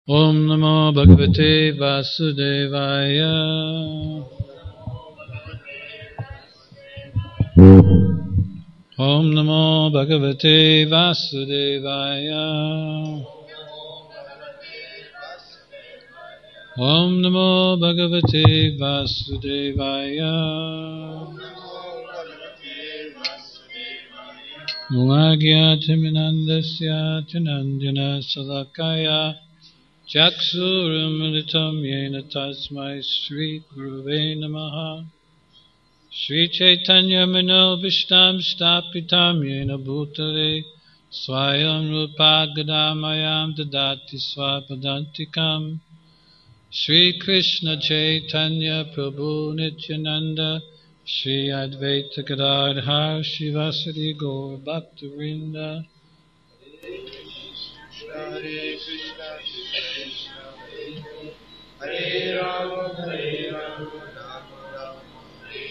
Om Namo Bhagavate Vasudevaya. Om Namo Bhagavate Vasudevaya. Om Namo Bhagavate Vasudevaya. Nunagyathimindasya Chanandana Salakaya Chaksuramritam Yena Tasmai Sri Guruve Namaha. Sri Chaitanya Mano Vishtam Stapitam Yena Bhutale Swayam Rupa Gadamayam Dadati Swapadantikam. Sri Krishna Chaitanya Prabhu Nityananda Shri Advaita Gadadhar Shivasari Gaur Bhaktivinoda. Hare Krishna, Hare Rama, Hare Rama, Rama Rama, Hare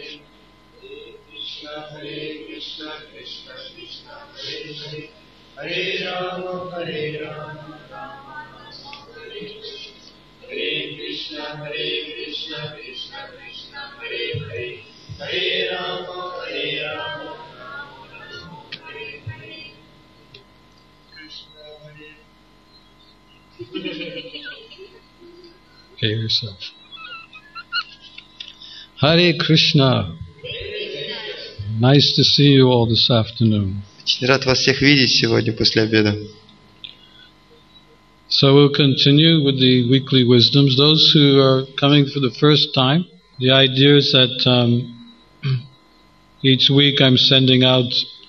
Hare, Krishna, Krishna, Krishna, Hare Hare, Hare Rama, Hare Rama, Rama Rama, Hare Hare, Krishna, Krishna, Krishna, Hare Hare, Hare Rama, Hare Rama, Rama Rama, Hare Hare. Krishna, Hare. Okay, yourself. Hare Krishna. Nice to see you all this afternoon. Очень рад вас всех видеть сегодня после обеда. So we'll continue with the weekly wisdoms. Those who are coming for the first time, the idea is that each week I'm sending out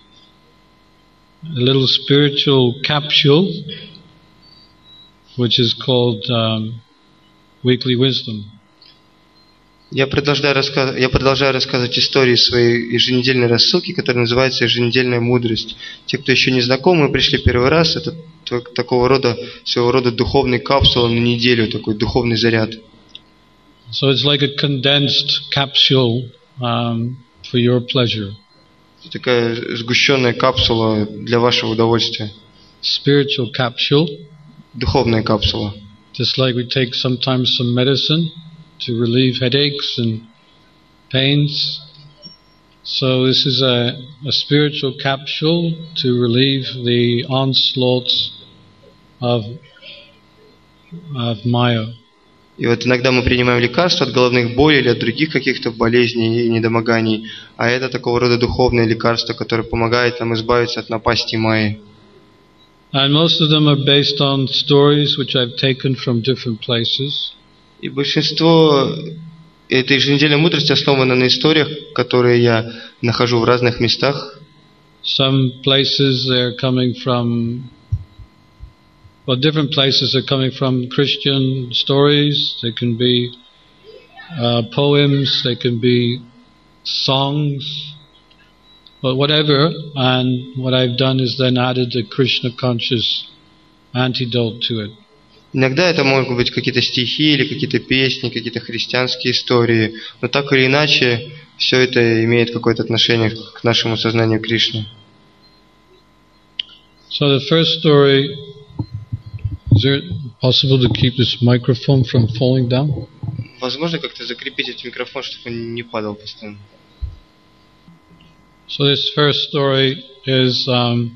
a little spiritual capsule, which is called Weekly Wisdom. Я продолжаю рассказывать истории своей еженедельной рассылки, которая называется «Еженедельная мудрость». Те, кто еще не знакомы, пришли первый раз, это своего рода духовный капсула на неделю, такой духовный заряд. So it's like a condensed capsule for your pleasure. Такая сгущенная капсула для вашего удовольствия. Spiritual capsule. Духовная капсула. Just like we take sometimes some medicine to relieve headaches and pains. So this is a spiritual capsule to relieve the onslaughts of Maya. И вот иногда мы принимаем лекарства от головных болей или от других каких-то болезней и недомоганий, а это такого рода духовное лекарство, которое помогает нам избавиться от напасти Майи. And most of them are based on stories which I've taken from different places. И большинство этой еженедельной мудрости основано на историях, которые я нахожу в разных местах. Some places they're coming from, well, different places are coming from Christian stories. They can be poems, they can be songs, but whatever. And what I've done is then added a Krishna conscious antidote to it. Иногда это могут быть какие-то стихи или какие-то песни, какие-то христианские истории, но так или иначе все это имеет какое-то отношение к нашему сознанию Кришны. So the first story, is it possible to keep this microphone from falling down? Возможно как-то закрепить этот микрофон, чтобы он не падал постоянно. So this first story is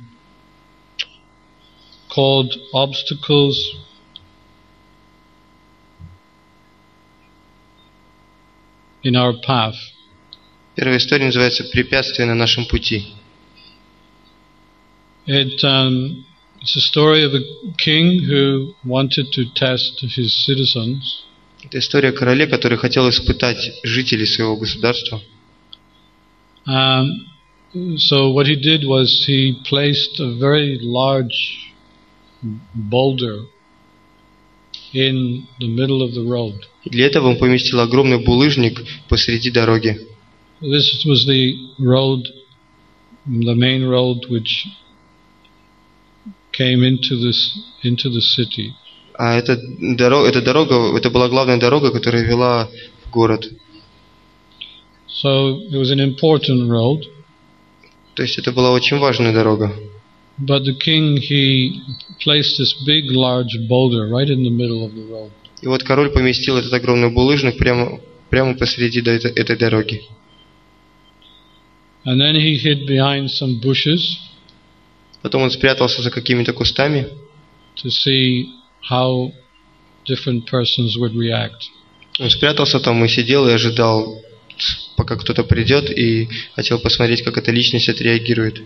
called Obstacles in our path. Первая история называется «Препятствия на нашем пути». It's a story of a king who wanted to test his citizens. Это история о короле, который хотел испытать жителей своего государства. So what he did was he placed a very large boulder in the middle of the road. И для этого он поместил огромный булыжник посреди дороги. This was the road, the main road which came into the city. А это была главная дорога, которая вела в город. So it was an important road. То есть это была очень важная дорога. But the king, he placed this big, large boulder right in the middle of the road. И вот король поместил этот огромный булыжник прямо посреди этой дороги. And then he hid behind some bushes Потом он спрятался за какими-то кустами, to see how different persons would react. он спрятался там и сидел и ожидал, пока кто-то придет, и хотел посмотреть, как эта личность отреагирует.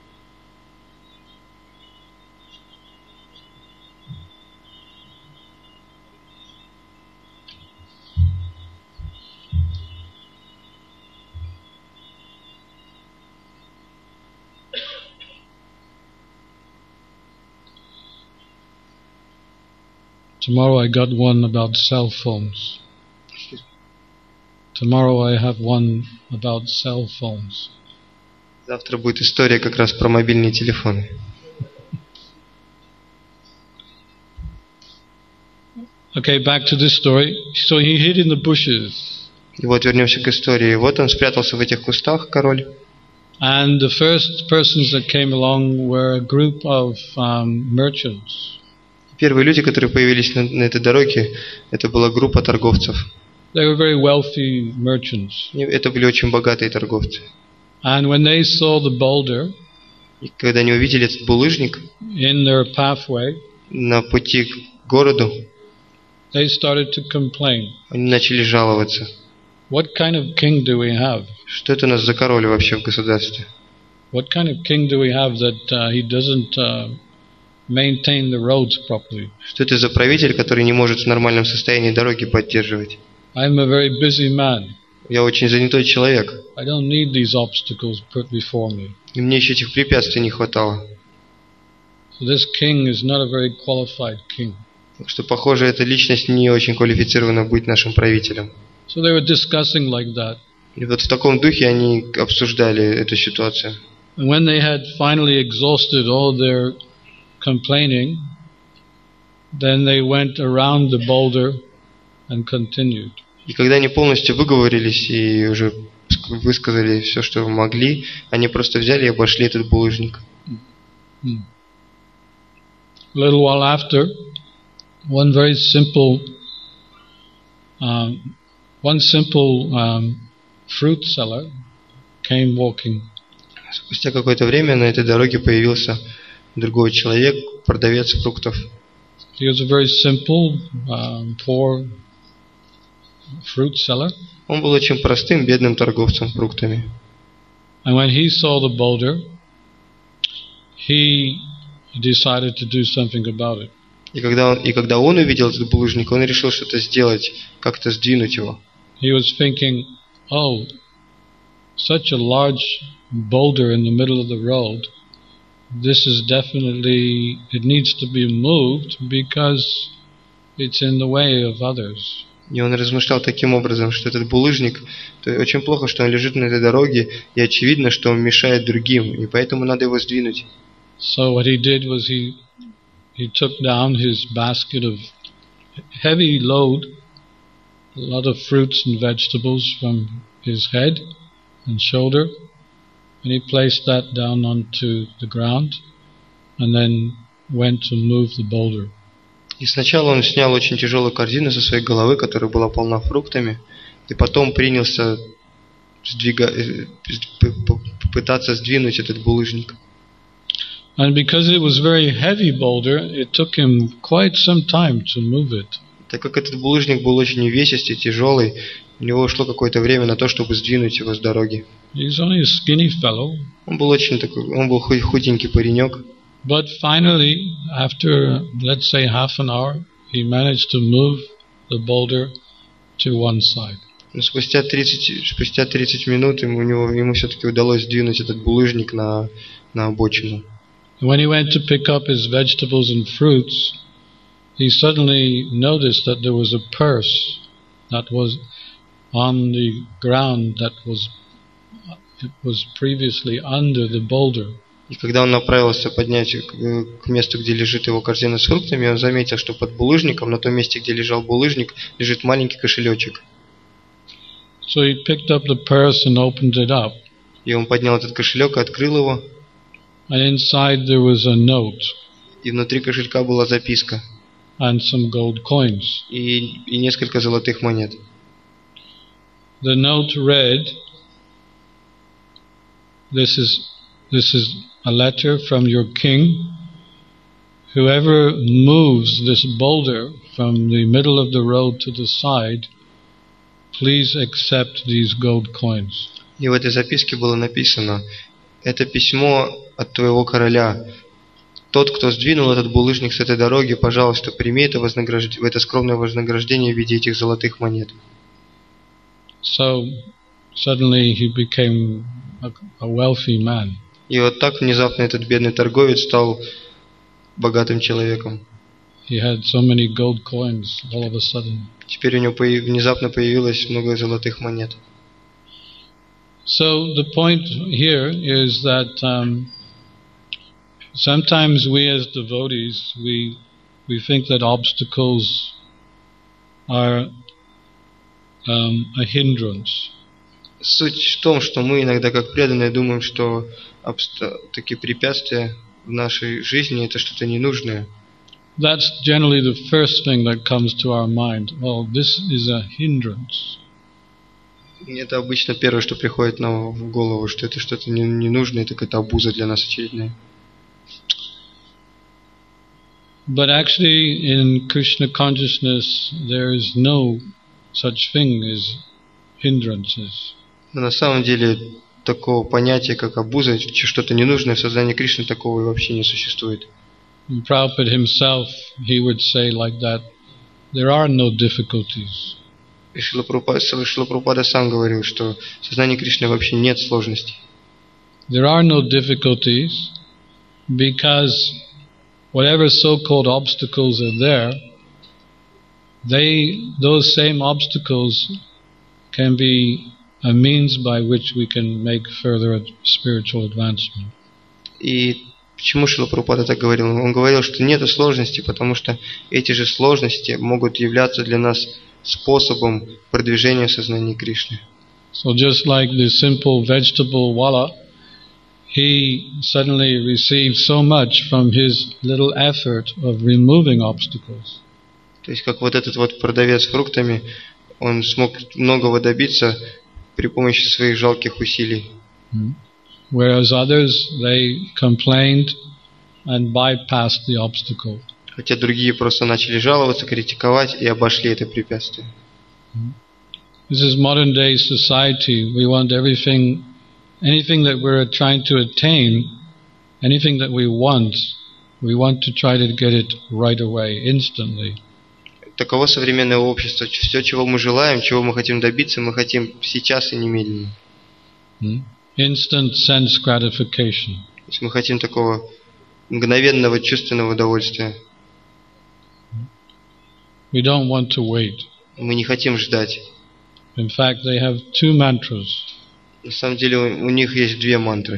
Tomorrow I got one about cell phones. Tomorrow I have one about cell phones. Завтра будет история как раз про мобильные телефоны. Okay, back to this story. So he hid in the bushes. И вот вернемся к истории. Вот он спрятался в этих кустах, король. And the first persons that came along were a group of merchants. Первые люди, которые появились на этой дороге, это была группа торговцев. They were very wealthy merchants. Это были очень богатые торговцы. And when they saw the boulder И когда они увидели этот булыжник in their pathway, на пути к городу, they started to complain. они начали жаловаться. What kind of king do we have? Что это у нас за король вообще в государстве? What kind of king do we have that he doesn't maintain the roads properly? Что это за правитель, который не может в нормальном состоянии дороги поддерживать? I'm a very busy man. Я очень занятой человек, I don't need these obstacles put before me. и мне еще этих препятствий не хватало. So this king is not a very qualified king. Так что, похоже, эта личность не очень квалифицирована быть нашим правителем. So they were discussing like that. И вот в таком духе они обсуждали эту ситуацию. And when they had finally exhausted all their complaining, then they went around the boulder and continued. И когда они полностью выговорились и уже высказали все, что могли, они просто взяли и обошли этот булыжник. A little while after, one very simple fruit seller came walking. Спустя какое-то время на этой дороге появился другой человек, продавец фруктов. He was a very simple, poor fruit seller. Он был очень простым, бедным торговцем фруктами. And when he saw the boulder, he decided to do something about it. И когда он увидел этот булыжник, он решил что-то сделать, как-то сдвинуть его. He was thinking, oh, such a large boulder in the middle of the road, this is definitely, it needs to be moved because it's in the way of others. И он размышлял таким образом, что этот булыжник, то очень плохо, что он лежит на этой дороге, и очевидно, что он мешает другим, и поэтому надо его сдвинуть. So what he did was he took down his basket of heavy load, a lot of fruits and vegetables from his head and shoulder, and he placed that down onto the ground and then went to move the boulder. И сначала он снял очень тяжелую корзину со своей головы, которая была полна фруктами, и потом принялся пытаться сдвинуть этот булыжник. And because it was very heavy boulder, it took him quite some time to move it. Так как этот булыжник был очень увесистый, тяжелый, у него ушло какое-то время на то, чтобы сдвинуть его с дороги. He's only a skinny fellow. Он был худенький паренек. But finally, after, let's say, half an hour, he managed to move the boulder to one side. Но спустя 30 минут ему все-таки удалось сдвинуть этот булыжник на обочину. When he went to pick up his vegetables and fruits, he suddenly noticed that there was a purse that was on the ground that was previously under the boulder. И когда он направился поднять к месту, где лежит его корзина с фруктами, он заметил, что под булыжником, на том месте, где лежал булыжник, лежит маленький кошелечек. So he picked up the purse and opened it up. И он поднял этот кошелек и открыл его. And inside there was a note И внутри кошелька была записка and some gold coins. и несколько золотых монет. The note read, This is a letter from your king. Whoever moves this boulder from the middle of the road to the side, please accept these gold coins. И в этой записке было написано: это письмо от твоего короля. Тот, кто сдвинул этот булыжник с этой дороги, пожалуйста, прими это скромное вознаграждение в виде этих золотых монет. So suddenly he became a wealthy man. И вот так внезапно этот бедный торговец стал богатым человеком. He had so many gold coins all of a sudden. Теперь у него внезапно появилось много золотых монет. So the point here is that sometimes we as devotees, we think that obstacles are a hindrance. Суть в том, что мы иногда, как преданные, думаем, что такие препятствия в нашей жизни – это что-то ненужное. That's generally the first thing that comes to our mind. Well, this is a hindrance. Это обычно первое, что приходит нам в голову, что это что-то ненужное, так это обуза для нас очередная. But actually, in Krishna consciousness, there is no such thing as hindrances. Но на самом деле такого понятия, как обуза, что-то ненужное в сознании Кришны, такого и вообще не существует. And Prabhupada himself, he would say like that, there are no difficulties. И Шрила Прабхупада сам говорил, что в сознании Кришны вообще нет сложностей. There are no difficulties because whatever so-called obstacles are there, those same obstacles can be a means by which we can make further spiritual advancement. И почему Шрила Прабхупада так говорил? Он говорил, что нет сложностей, потому что эти же сложности могут являться для нас способом продвижения сознания Кришны. So just like the simple vegetable wala, he suddenly received so much from his little effort of removing obstacles. То есть как вот этот вот продавец фруктами, он смог многого добиться при помощи своих жалких усилий. Whereas others, they complained and bypassed the obstacle. Хотя другие просто начали жаловаться, критиковать и обошли это препятствие. This is modern day society. We want anything that we're trying to attain, anything that we want to try to get it right away, instantly. Таково современное общество. Все, чего мы желаем, чего мы хотим добиться, мы хотим сейчас и немедленно. Instant sense gratification. То есть мы хотим такого мгновенного чувственного удовольствия. We don't want to wait. Мы не хотим ждать. In fact, they have two mantras. На самом деле у них есть две мантры.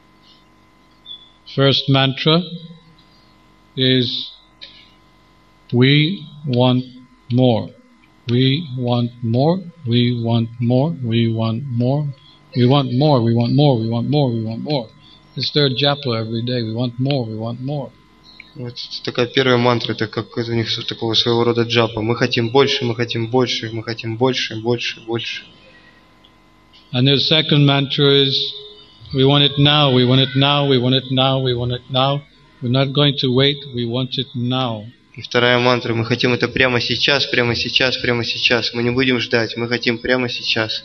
First mantra is we want more. We want more. We want more. We want more. We want more. We want more. We want more. We want more. It's their japa every day. We want more. We want more. Вот такая первая мантра, это как у них такого своего рода джапа. Мы хотим больше, мы хотим больше, мы хотим больше, больше, больше. And their second mantra is we want it now, we want it now, we want it now, we want it now. We're not going to wait, we want it now. И вторая мантра, мы хотим это прямо сейчас, прямо сейчас, прямо сейчас. Мы не будем ждать, мы хотим прямо сейчас.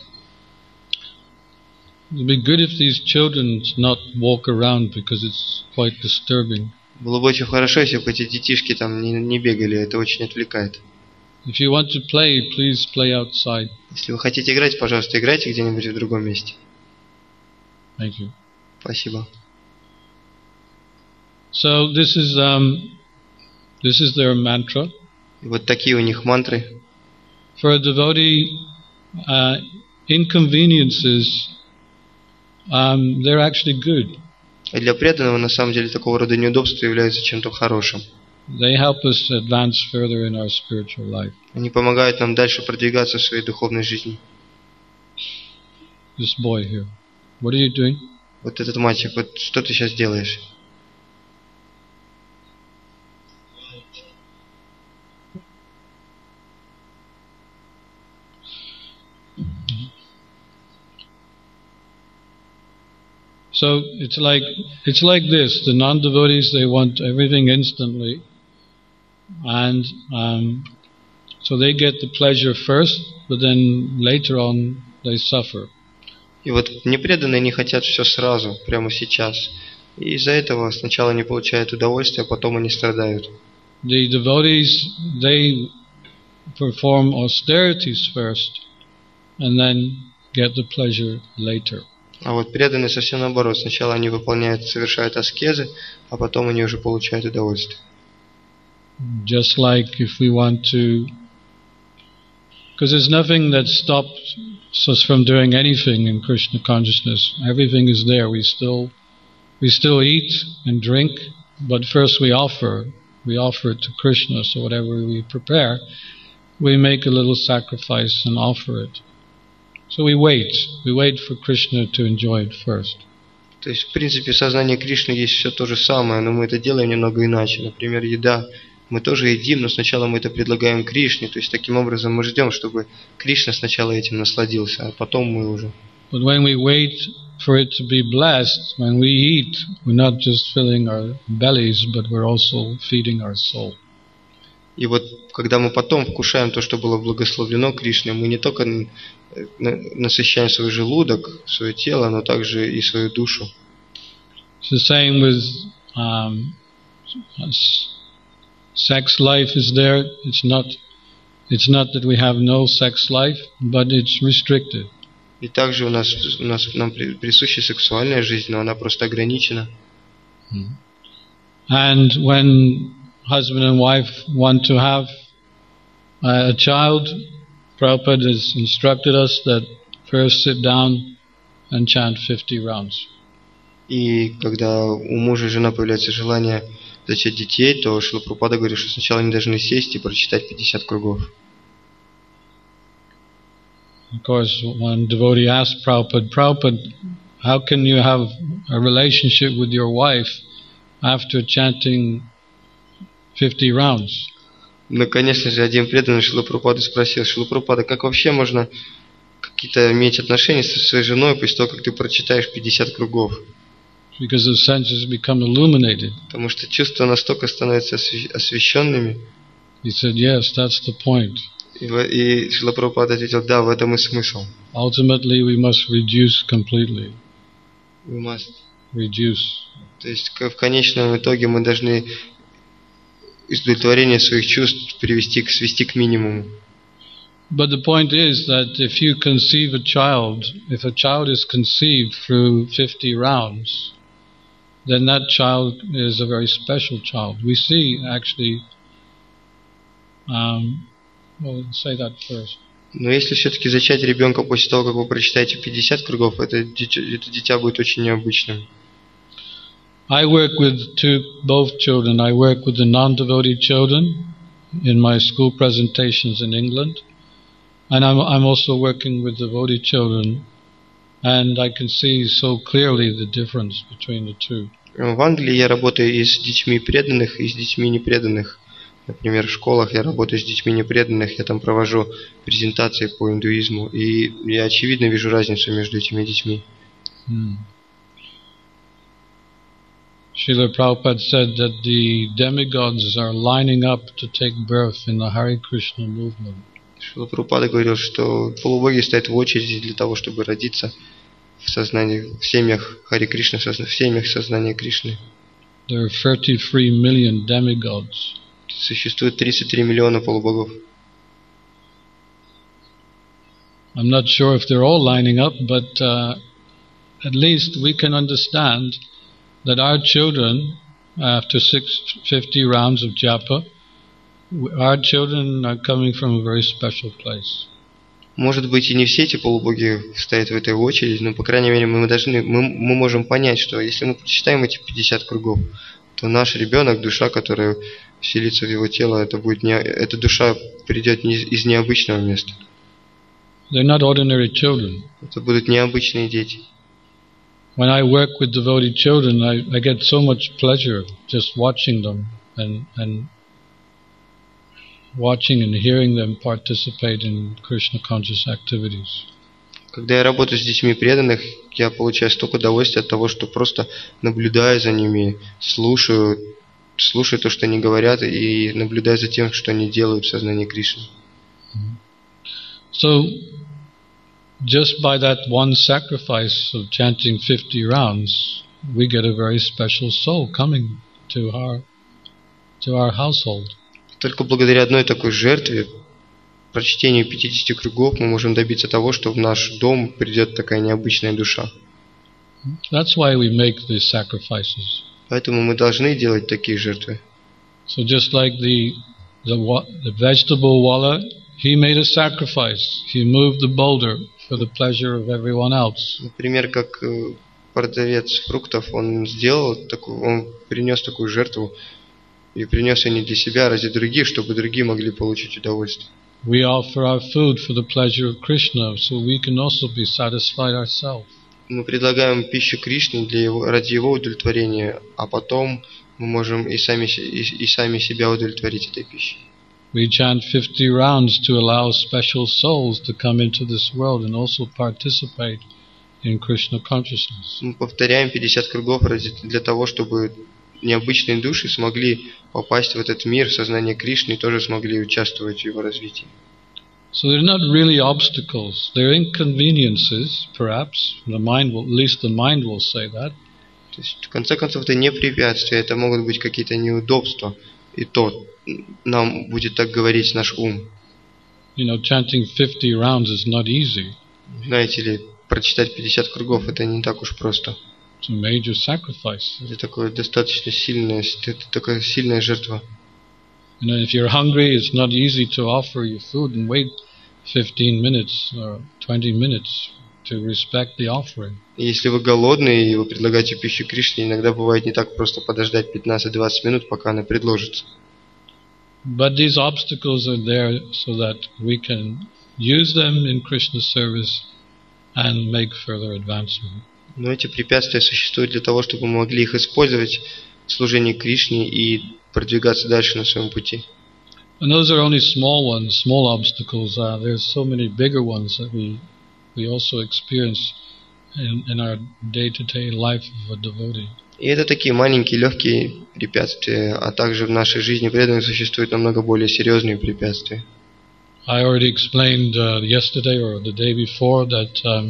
It would be good if these children not walk around because it's quite disturbing. Было бы очень хорошо, если бы эти детишки там не бегали, это очень отвлекает. If you want to play, please play outside. Если вы хотите играть, пожалуйста, играйте где-нибудь в другом месте. Thank you. Спасибо. So this is their mantra. И вот такие у них мантры. For a devotee, inconveniences, they're actually good. А для преданного, на самом деле, такого рода неудобства являются чем-то хорошим. They help us advance further in our spiritual life. Они помогают нам дальше продвигаться в своей духовной жизни. This boy here, what are you doing? вот этот мальчик, вот что ты сейчас делаешь? So it's like this. The non-devotees, they want everything instantly, and so they get the pleasure first, but then later on they suffer. И вот непреданные не хотят все сразу, прямо сейчас. И из-за этого сначала они получают удовольствие, а потом они страдают. The devotees, they perform austerities first, and then get the pleasure later. А вот преданные совсем наоборот. Сначала они совершают аскезы, а потом они уже получают удовольствие. Just like if we want to, because there's nothing that stops us from doing anything in Krishna consciousness. Everything is there. We still eat and drink, but first we offer it to Krishna. So whatever we prepare, we make a little sacrifice and offer it. So we wait for Krishna to enjoy it first. То есть, в принципе, в сознании Кришны есть все то же самое, но мы это делаем немного иначе. Например, еда. Мы тоже едим, но сначала мы это предлагаем Кришне. То есть, таким образом мы ждем, чтобы Кришна сначала этим насладился, а потом мы уже. But when we wait for it to be blessed, when we eat, we're not just filling our bellies, but we're also feeding our soul. И вот, когда мы потом вкушаем то, что было благословлено Кришне, мы не только насыщаем свой желудок, свое тело, но также и свою душу. It's the same with sex life is there. It's not that we have no sex life, but it's restricted. И также нам присуща сексуальная жизнь, но она просто ограничена. And when husband and wife want to have a child, Prabhupada has instructed us that first sit down and chant 50 rounds. И когда у мужа и жены появляется желание зачать детей, то Шрила Прабхупада говорит, что сначала они должны сесть и прочитать 50 кругов. Of course, one devotee asked Prabhupada, how can you have a relationship with your wife after chanting 50 rounds? Ну, конечно же, один преданный Шрила Прабхупады спросил: Шрила Прабхупада, как вообще можно какие-то иметь отношения со своей женой после того, как ты прочитаешь 50 кругов? Because the senses become illuminated. Потому что чувства настолько становятся освещенными. He said, yes, that's the point. И Шрила Прабхупада ответил: да, в этом и смысл. Ultimately, we must reduce completely. We must. Reduce. То есть в конечном итоге мы должны удовлетворение своих чувств свести к минимуму. But the point is that if you conceive a child, if a child is conceived through 50 rounds, then that child is a very special child. We see actually, well, say that first. Но если все-таки зачать ребенка после того, как вы прочитаете 50 кругов, это дитя будет очень необычным. I work with both children. I work with the non-devotee children in my school presentations in England, and I'm also working with devotee children, and I can see so clearly the difference between the two. В Англии я работаю и с детьми преданных, и с детьми непреданных. Например, в школах я работаю с детьми непреданных, я там провожу презентации по индуизму, и я очевидно вижу разницу между этими детьми. Srila Prabhupada said that the demigods are lining up to take birth in the Hare Krishna movement. Шрила Прабхупада говорил, что полубоги стоят в очереди для того, чтобы родиться в семьях Хари Кришны, в семьях сознания Кришны. There are 33 million demigods. Существует 33 миллиона полубогов. I'm not sure if they're all lining up, but at least we can understand that our children, after 50 rounds of japa, our children are coming from a very special place. Может быть, и не все эти полубоги стоят в этой очереди, но, по крайней мере, мы можем понять, что если мы прочитаем эти 50 кругов, то наш ребенок, душа, которая вселится в его тело, эта душа придет из необычного места. They're not ordinary children. Это будут необычные дети. when I work with devotee children, I get so much pleasure just watching them and watching and hearing them participate in Krishna conscious activities. Когда я работаю с детьми преданных, я получаю столько удовольствия от того, что просто наблюдаю за ними, слушаю то, что они говорят, и наблюдаю за тем, что они делают в сознании Кришны. So, just by that one sacrifice of chanting 50 rounds, we get a very special soul coming to our household. Только благодаря одной такой жертве, прочтению 50 кругов, мы можем добиться того, что в наш дом придет такая необычная душа. That's why we make these sacrifices. Поэтому мы должны делать такие жертвы. So just like the vegetable wala, he made a sacrifice. He moved the boulder for the pleasure of everyone else. Например, как продавец фруктов, он принес такую жертву, и принес ее не для себя, а ради других, чтобы другие могли получить удовольствие. We offer our food for the pleasure of Krishna, so we can also be satisfied ourselves. Мы предлагаем пищу Кришне ради его удовлетворения, а потом мы можем и сами себя удовлетворить этой пищей. We chant 50 rounds to allow special souls to come into this world and also participate in Krishna consciousness. Мы повторяем 50 кругов для того, чтобы необычные души смогли попасть в этот мир, в сознание Кришны, и тоже смогли участвовать в его развитии. So they're not really obstacles. They're inconveniences, perhaps. At least the mind will say that. То есть, в конце концов, это не препятствия, это могут быть какие-то неудобства. И то нам будет так говорить наш ум. You know, chanting 50 rounds is not easy. Знаете ли, прочитать 50 кругов, это не так уж просто. It's a major sacrifice. Это такое достаточно такая сильная жертва. You know, if you're hungry, it's not easy to offer you food and wait 15 minutes or 20 minutes to respect the offering. Если вы голодны и вы предлагаете пищу Кришне, иногда бывает не так просто подождать 15-20 минут, пока она предложится. But these obstacles are there so that we can use them in Krishna service and make further advancement. Но эти препятствия существуют для того, чтобы мы могли их использовать в служении Кришне и продвигаться дальше на своем пути. And those are only small ones, small obstacles. There's so many bigger ones that we also experience in our day-to-day life of a devotee. И это такие маленькие, легкие препятствия, а также в нашей жизни преданных существуют намного более серьезные препятствия. I already explained yesterday or the day before that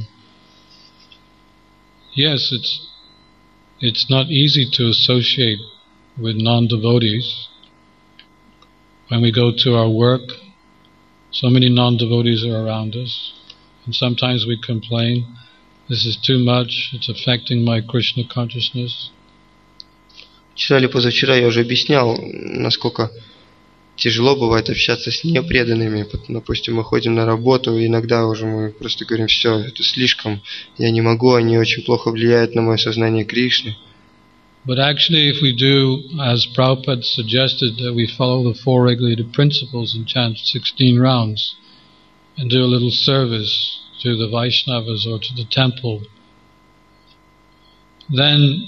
yes, it's not easy to associate with non-devotees. When we go to our work, so many non-devotees are around us, and sometimes we complain, this is too much, it's affecting my Krishna consciousness. Вчера или позавчера я уже объяснял, насколько тяжело бывает общаться с непреданными. Допустим, мы ходим на работу, и иногда уже мы просто говорим, все, это слишком, я не могу, они очень плохо влияют на мое сознание Кришны. But actually, if we do, as Prabhupada suggested, that we follow the four regulated principles and chant 16 rounds, and do a little service to the Vaishnavas or to the temple, then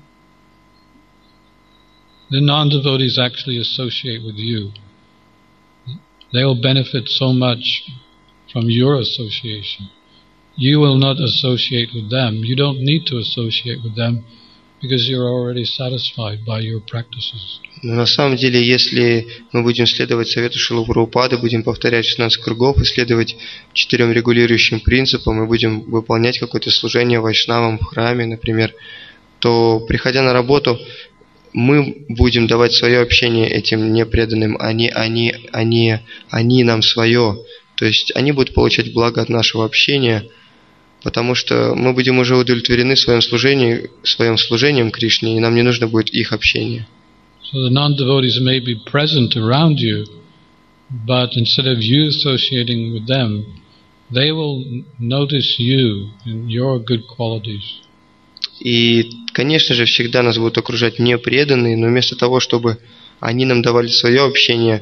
the non-devotees actually associate with you. They will benefit so much from your association. You will not associate with them. You don't need to associate with them because you're already satisfied by your practices. Но на самом деле, если мы будем следовать совету Шрилы Прабхупады, будем повторять 16 кругов и следовать 4 регулирующим принципам, и будем выполнять какое-то служение вайшнавам в храме, например, то, приходя на работу, мы будем давать свое общение этим непреданным, они нам свое. То есть они будут получать благо от нашего общения, потому что мы будем уже удовлетворены своим служением Кришне, и нам не нужно будет их общение. So the non-devotees may be present around you, but instead of you associating with them, they will notice you and your good qualities. И, конечно же, всегда нас будут окружать непреданные, но вместо того, чтобы они нам давали свое общение,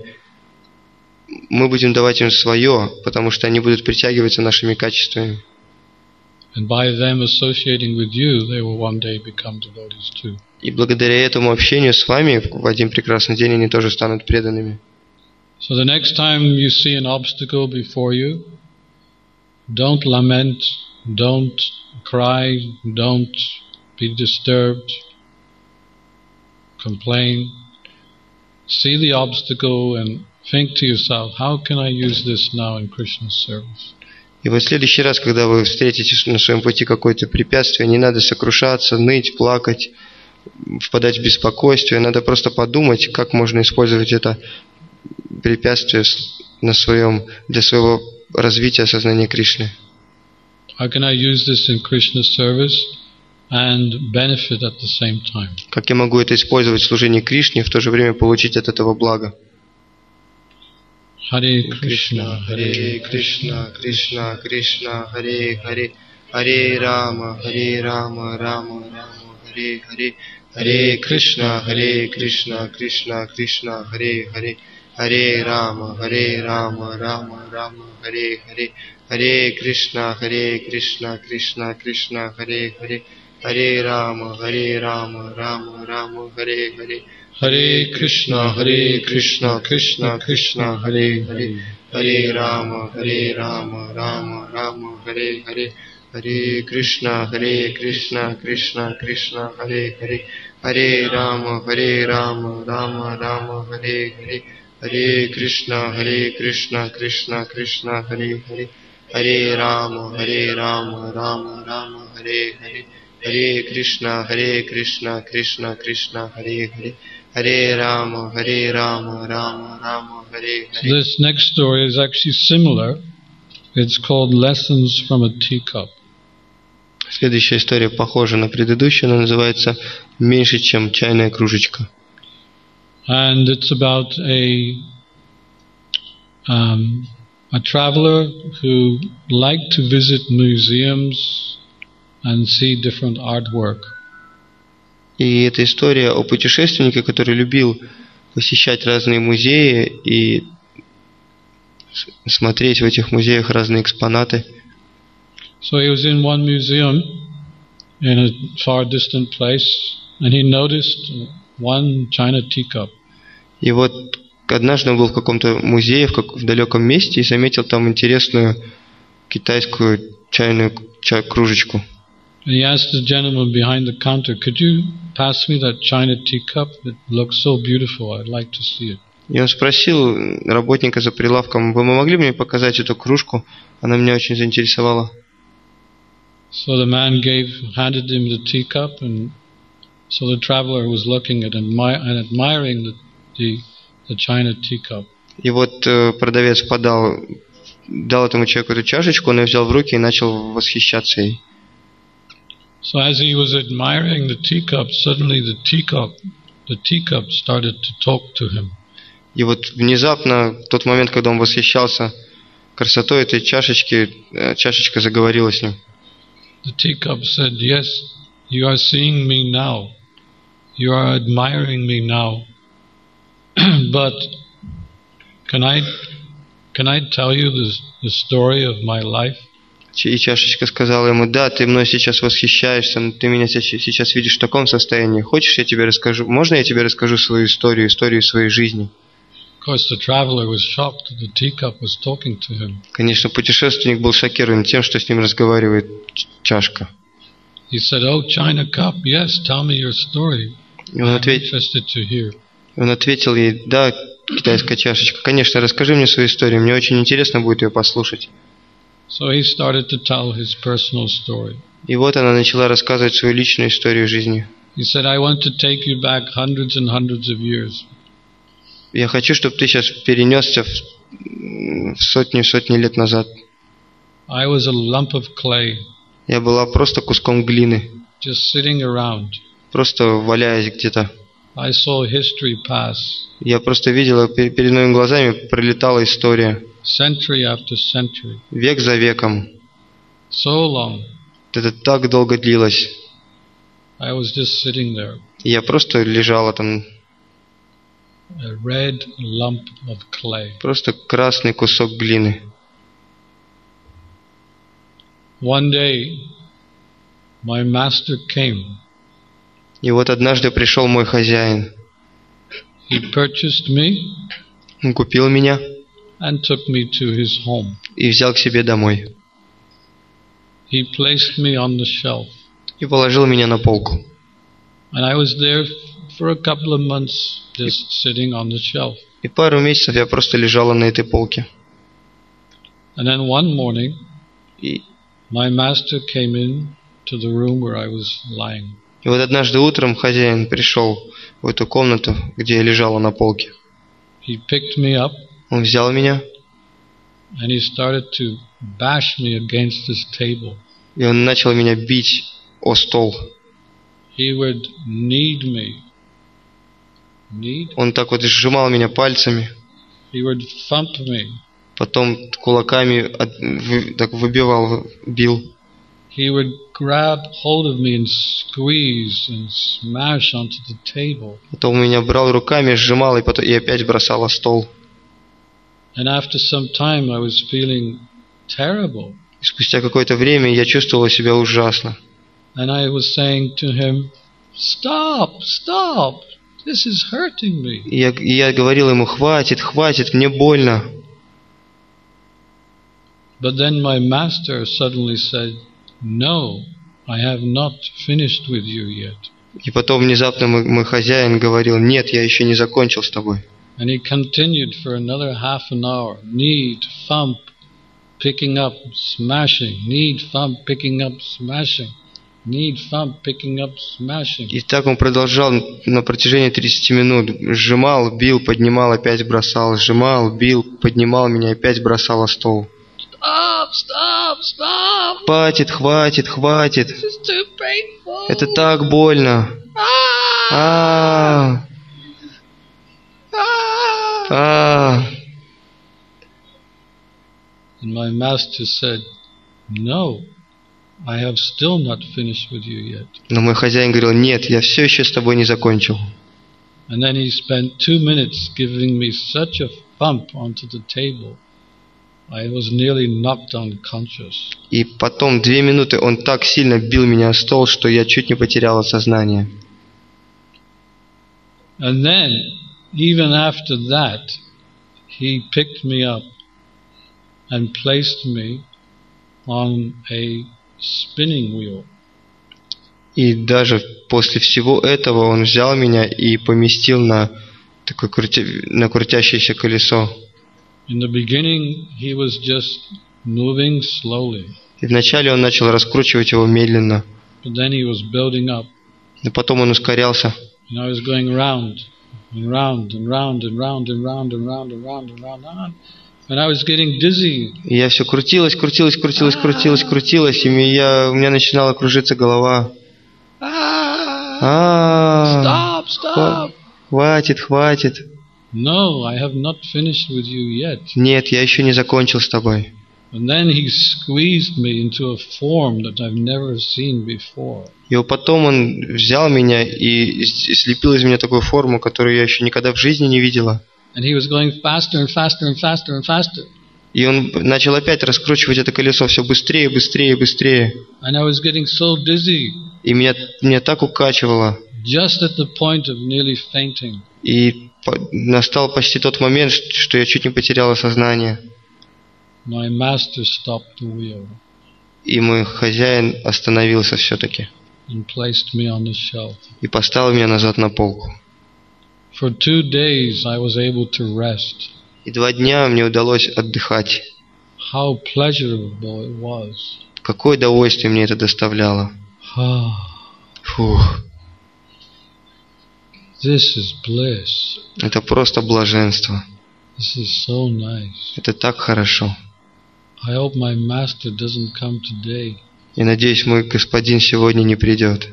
мы будем давать им свое, потому что они будут притягиваться нашими качествами. And by them associating with you, they will one day become devotees too. И благодаря этому общению с вами в один прекрасный день они тоже станут преданными. So the next time you see an obstacle before you, don't lament, don't cry, don't be disturbed, complain. See the obstacle and think to yourself, how can I use this now in Krishna's service? И вот в следующий раз, когда вы встретите на своем пути какое-то препятствие, не надо сокрушаться, ныть, плакать, впадать в беспокойство. Надо просто подумать, как можно использовать это препятствие для своего развития сознания Кришны. How can I use this in Krishna's service and benefit at the same time? Как я могу это использовать в служении Кришне и в то же время получить от этого благо? Hare Krishna, Hare Krishna, Krishna Krishna, Hare Hare, Hare Rama, Rama Rama, Hare Hare, Hare Krishna, Krishna Krishna, Hare Hare, Hare Rama, Rama Rama, Hare Hare, Hare Krishna, Krishna Krishna, Hare Hare, Hare Rama, Rama Rama, Hare Hare, Hare Krishna, Krishna Krishna, Hare Hare, Hare Rama, Rama Rama, Hare Hare, Hare Krishna, Krishna Krishna, Hare Hare, Hare Rama, Rama Rama, Hare Hare, Hare Krishna, Krishna, Hare Hare, Hare Rama, Rama Rama, Hare Hare, Hare Krishna, Krishna, Hare Hare, Hare Rama, Rama Rama, Hare Hare. This next story is actually similar. It's called Lessons from a Teacup. Следующая история похожа на предыдущую, она называется «Меньше, чем чайная кружечка». And it's about a traveler who liked to visit museums and see different artwork. И это история о путешественнике, который любил посещать разные музеи и смотреть в этих музеях разные экспонаты. So he was in one museum in a far distant place, and he noticed one china teacup. И вот однажды он был в каком-то музее в далеком месте и заметил там интересную китайскую чайную кружечку. And he asked the gentleman behind the counter, "Could you pass me that china teacup? It looks so beautiful. I'd like to see it." И он спросил работника за прилавком: «Вы могли бы мне показать эту кружку? Она меня очень заинтересовала». So the man handed him the teacup, and so the traveler was looking at and admiring the china teacup. И вот продавец дал этому человеку эту чашечку, он ее взял в руки и начал восхищаться ей. So as he was admiring the teacup, suddenly the teacup started to talk to him. И вот внезапно, в тот момент, когда он восхищался красотой этой чашечки, чашечка заговорила с ним. The teacup said, "Yes, you are seeing me now. You are admiring me now. But can I tell you the story of my life?" И чашечка сказала ему: «Да, ты мной сейчас восхищаешься, но ты меня сейчас видишь в таком состоянии. Хочешь, я тебе расскажу? Можно я тебе расскажу свою историю своей жизни?» Of course, the traveler was shocked that the teacup was talking to him. Конечно, путешественник был шокирован тем, что с ним разговаривает чашка. He said, "Oh, china cup, yes, tell me your story. I'm interested to hear." Он ответил ей: «Да, китайская чашечка, конечно, расскажи мне свою историю, мне очень интересно будет ее послушать». So he started to tell his personal story. И вот она начала рассказывать свою личную историю жизни. He said, "I want to take you back hundreds and hundreds of years. Я хочу, чтобы ты сейчас перенесся в сотни лет назад. I was a lump of clay. Я была просто куском глины, Just sitting around. просто валяясь где-то. I saw history pass. Я просто видела, перед моими глазами пролетала история. Century after century. Век за веком. So long. Это так долго длилось. I was just sitting there. И я просто лежала там. A red lump of clay. Просто красный кусок глины. One day, my master came. И вот однажды пришел мой хозяин. He purchased me Он купил меня and took me to his home. и взял к себе домой. He placed me on the shelf. И положил меня на полку. And I was there for a couple of months just sitting on the shelf. И пару месяцев я просто лежала на этой полке. And then one morning, И my master came in to the room where I was lying. вот однажды утром хозяин пришел в эту комнату, где я лежала на полке. He picked me up Он взял меня, and he started to bash me against this table. и он начал меня бить о стол. He would knead me. Knead? Он так вот сжимал меня пальцами, He would thump me. потом кулаками так выбивал, бил. He would grab hold of me and squeeze and smash onto the table. Потом меня брал руками, сжимал и опять бросал о стол. And after some time I was feeling terrible. И спустя какое-то время я чувствовал себя ужасно. And I was saying to him, "Stop, stop. This is hurting me." И я говорил ему: хватит, хватит, мне больно. But then my master suddenly said, "No, I have not finished with you yet." И потом внезапно мой хозяин говорил: нет, я еще не закончил с тобой. And he continued for another half an hour. Knead, thump, picking up, smashing. Knead, thump, picking up, smashing. Knead, thump, picking up, smashing. И так он продолжал на протяжении 30 минут. Сжимал, бил, поднимал, опять бросал. Сжимал, бил, поднимал меня, опять бросал о стол. Stop, stop, stop. Хватит, хватит, хватит. This is too painful. Это так больно. А. And my master said, "No, I have still not finished with you yet." Но мой хозяин говорил: нет, я все еще с тобой не закончил. And then he spent 2 minutes giving me such a thump onto the table. I was nearly knocked unconscious. И потом 2 минуты он так сильно бил меня о стол, что я чуть не потеряла сознание. And then, even after that, he picked me up and placed me on a spinning wheel. И даже после всего этого он взял меня и поместил на такое на крутящееся колесо. In the beginning, he was just moving slowly, И вначале он начал раскручивать его медленно, but then he was building up, но потом он ускорялся. and I was going round and round and round and round and round and round and round and round and round, and I was getting dizzy. И я все крутилась, и у меня начинала кружиться голова. Stop, stop. Хватит. No, I have not finished with you yet. Нет, я еще не закончил с тобой. And then he squeezed me into a form that I've never seen before. И потом он взял меня и слепил из меня такую форму, которую я еще никогда в жизни не видела. And he was going faster and faster and faster and faster. И он начал опять раскручивать это колесо все быстрее. And I was getting so dizzy. И меня так укачивало. Just at the point of nearly fainting. И настал почти тот момент, что я чуть не потеряла сознание. My master stopped the wheel. И мой хозяин остановился все-таки. And placed me on the shelf. И поставил меня назад на полку. For 2 days I was able to rest. И 2 дня мне удалось отдыхать. How pleasurable it was. Какое удовольствие мне это доставляло. Фух. This is bliss. Это просто блаженство. This is so nice. Это так хорошо. I hope my master doesn't come today. Я надеюсь, мой господин сегодня не придет.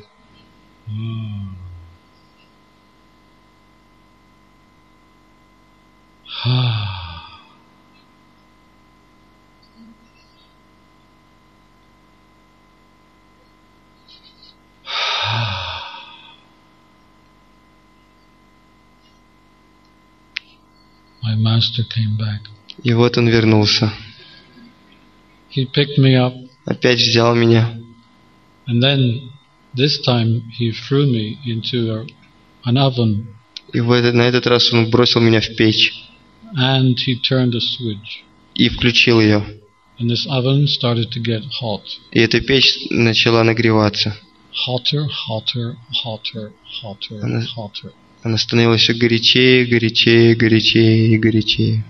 My master came back. И вот он вернулся. He picked me up. Опять взял меня. And then this time he threw me into an oven. И на этот раз он бросил меня в печь And he turned a switch. и включил ее. And this oven started to get hot. И эта печь начала нагреваться. Hotter, hotter, hotter, hotter, hotter. Она становилась все горячее, горячее, горячее и горячее.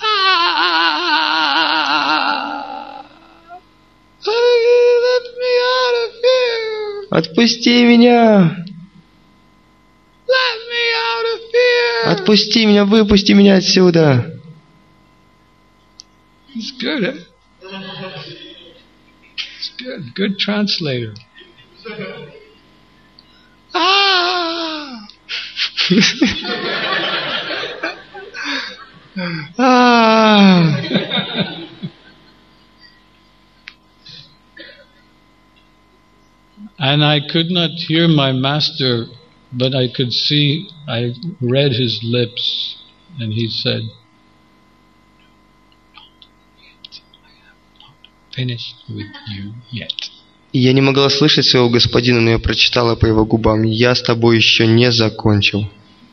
Отпусти меня! Отпусти меня, выпусти меня отсюда! It's good, eh? It's good. Good translator. And I could not hear my master, but I could see, I read his lips, and he said, "Finished with you yet." И я не могла слышать своего господина, но я прочитала по его губам: «Я с тобой еще не закончил».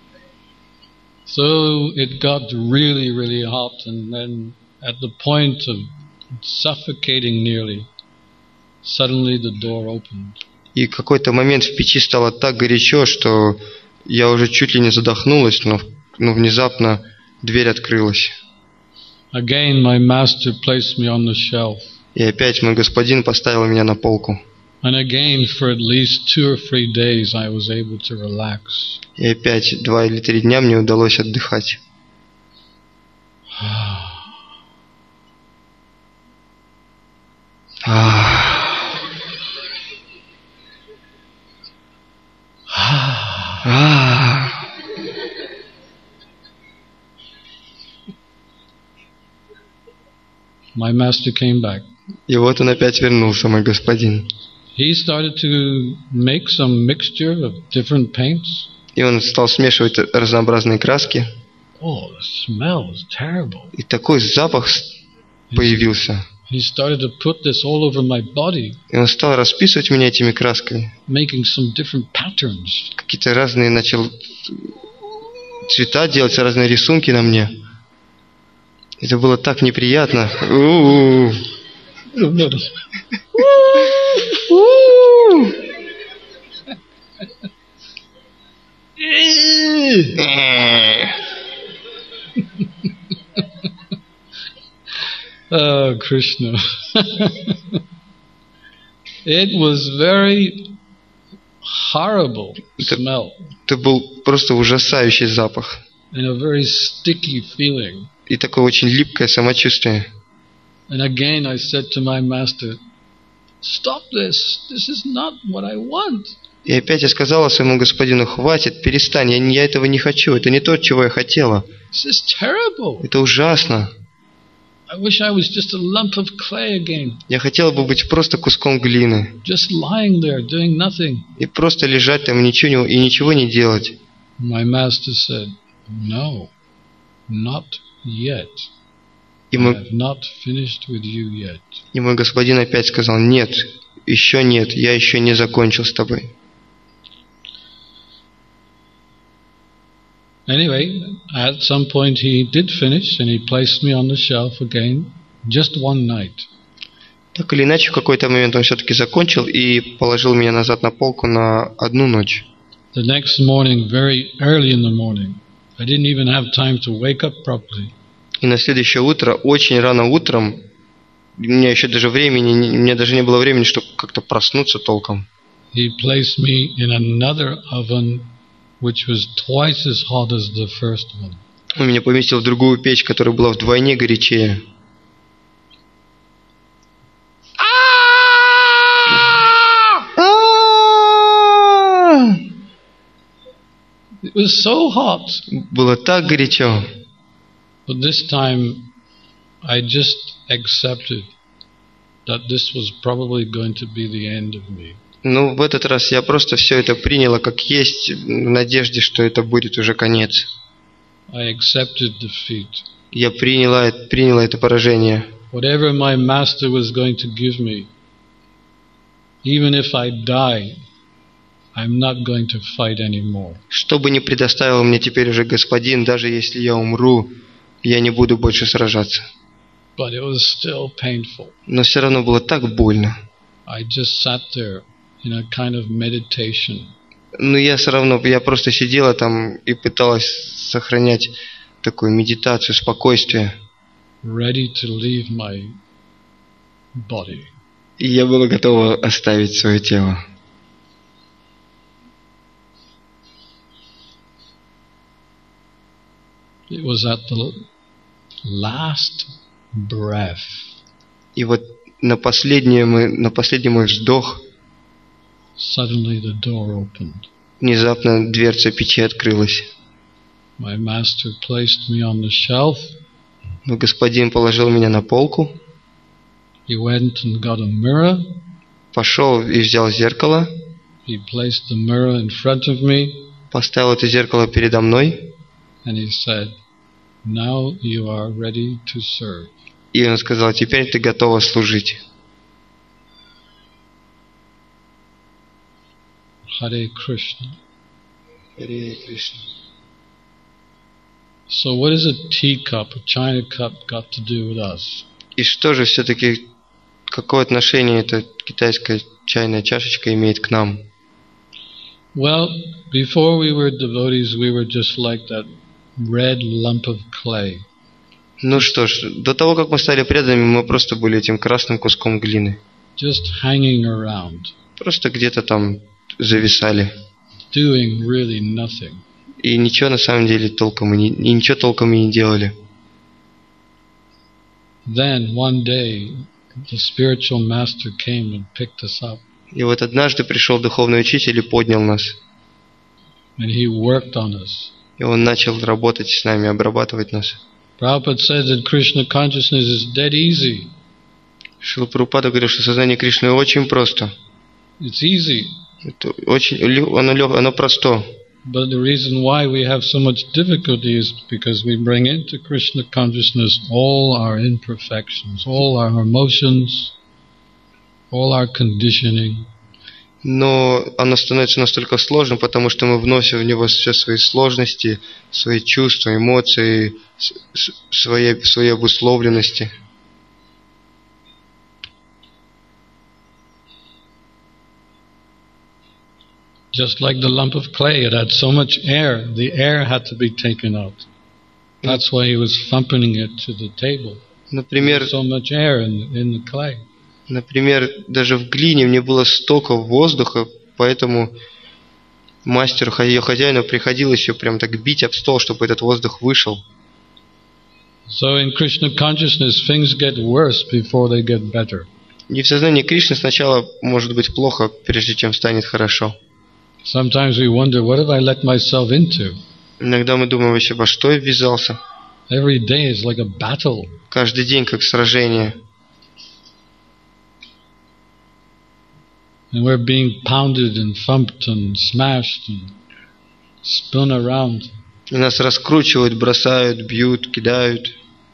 So it got really, really hot, and then at the point of suffocating nearly, suddenly the door opened. И в какой-то момент в печи стало так горячо, что я уже чуть ли не задохнулась, но внезапно дверь открылась. Again, my master placed me on the shelf. И опять мой господин поставил меня на полку. And again, for at least 2 or 3 days, I was able to relax. И опять 2 или 3 дня мне удалось отдыхать. My master came back. И вот он опять вернулся, мой господин. He started to make some mixture of different paints. И он стал смешивать разнообразные краски. Oh, the smell was terrible. И такой запах появился. He started to put this all over my body, И он стал расписывать меня этими красками. making some different patterns. Какие-то разные начал цвета делать, разные рисунки на мне. Это было так неприятно. Oh, Krishna. It was very horrible smell Это был просто ужасающий запах. and a very sticky feeling. И такое очень липкое самочувствие. And again I said to my master, "Stop this. This is not what I want." И опять я сказала своему господину: «Хватит, перестань, я этого не хочу, это не то, чего я хотела. This is terrible. Это ужасно. I wish I was just a lump of clay again, Я хотела бы быть просто куском глины just lying there doing nothing." и просто лежать там и ничего не делать». My master said, "No, not yet. И I мой, have not finished with you yet." и мой господин опять сказал: «Нет, еще нет, я еще не закончил с тобой». Anyway, at some point he did finish, and he placed me on the shelf again, just one night. Так или иначе, в какой-то момент он все-таки закончил и положил меня назад на полку на одну ночь. The next morning, very early in the morning, I didn't even have time to wake up properly. И на следующее утро, очень рано утром, у меня даже не было времени, чтобы как-то проснуться толком. He placed me in another oven, which was twice as hot as the first one. Он меня поместил в другую печь, которая была вдвойне горячее. It was so hot, Было так горячо. but this time I just accepted that this was probably going to be the end of me. Но в этот раз я просто все это приняла как есть, в надежде, что это будет уже конец. I accepted defeat. Я приняла это поражение. Whatever my master was going to give me, even if I die, I'm not going to fight anymore. Что бы ни предоставил мне теперь уже Господин, даже если я умру, я не буду больше сражаться. But it was still painful. Но все равно было так больно. I just sat there in a kind of meditation. Но я все равно, я просто сидела там и пыталась сохранять такую медитацию, спокойствие. Ready to leave my body. И я была готова оставить свое тело. It was at the last breath. И вот на последний мой вздох Suddenly the door opened. внезапно дверца печи открылась. My master placed me on the shelf. Но Господин положил меня на полку, He went and got a mirror. пошел и взял зеркало, He placed the mirror in front of me, поставил это зеркало передо мной, and he said, "Now you are ready to serve." и он сказал: теперь ты готова служить. Hare Krishna. Харе Кришна. So what is a teacup, a china cup, got to do with us? И что же все-таки, какое отношение эта китайская чайная чашечка имеет к нам? Well, before we were devotees, we were just like that red lump of clay. Ну что ж, до того, как мы стали преданными, мы просто были этим красным куском глины. Just hanging around, Просто где-то там зависали. doing really nothing. И ничего на самом деле толком и ничего толком и не делали. Then one day, the spiritual master came and picked us up, И вот однажды пришел духовный учитель и поднял нас. and he worked on us. И он начал работать с нами, обрабатывать нас. Prabhupada said that Krishna consciousness is dead easy. Шрила Прабхупада говорил, что сознание Кришны очень просто. It's easy. Это оно просто. But the reason why we have so much difficulty is because we bring into Krishna consciousness all our imperfections, all our emotions, all our conditioning. Но оно становится настолько сложным, потому что мы вносим в него все свои сложности, свои чувства, эмоции, свои обусловленности. Just like the lump of clay, it had so much air, the air had to be taken out. That's why he was thumping it to the table. Например, So much air in the clay. даже в глине мне было столько воздуха, поэтому мастеру, ее хозяину, приходилось ее прям так бить об стол, чтобы этот воздух вышел. So in Krishna consciousness, things get worse before they get better. И в сознании Кришны сначала может быть плохо, прежде чем станет хорошо. Sometimes we wonder, what have I let myself into? Иногда мы думаем вообще, во что я ввязался. Every day is like a battle. Каждый день как сражение. And we're being pounded and thumped and smashed and spun around. И нас раскручивают, бросают, бьют, кидают.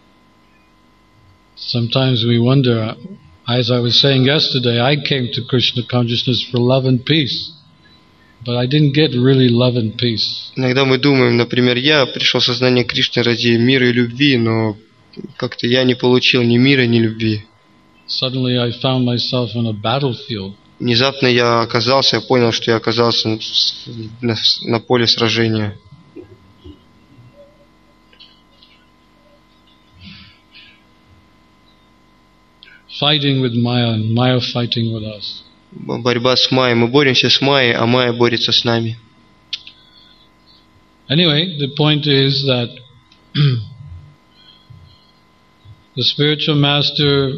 Sometimes we wonder, as I was saying yesterday, I came to Krishna consciousness for love and peace. But I didn't get really love and peace. Иногда мы думаем, например, я пришел в сознание Кришны ради мира и любви, но как-то я не получил ни мира, ни любви. Suddenly I found myself on a battlefield. Внезапно я понял, что я оказался на поле сражения. Fighting with Maya and Maya fighting with us. Борьба с Майей. Мы боремся с Майей, а Майя борется с нами. Anyway, the point is that the spiritual master,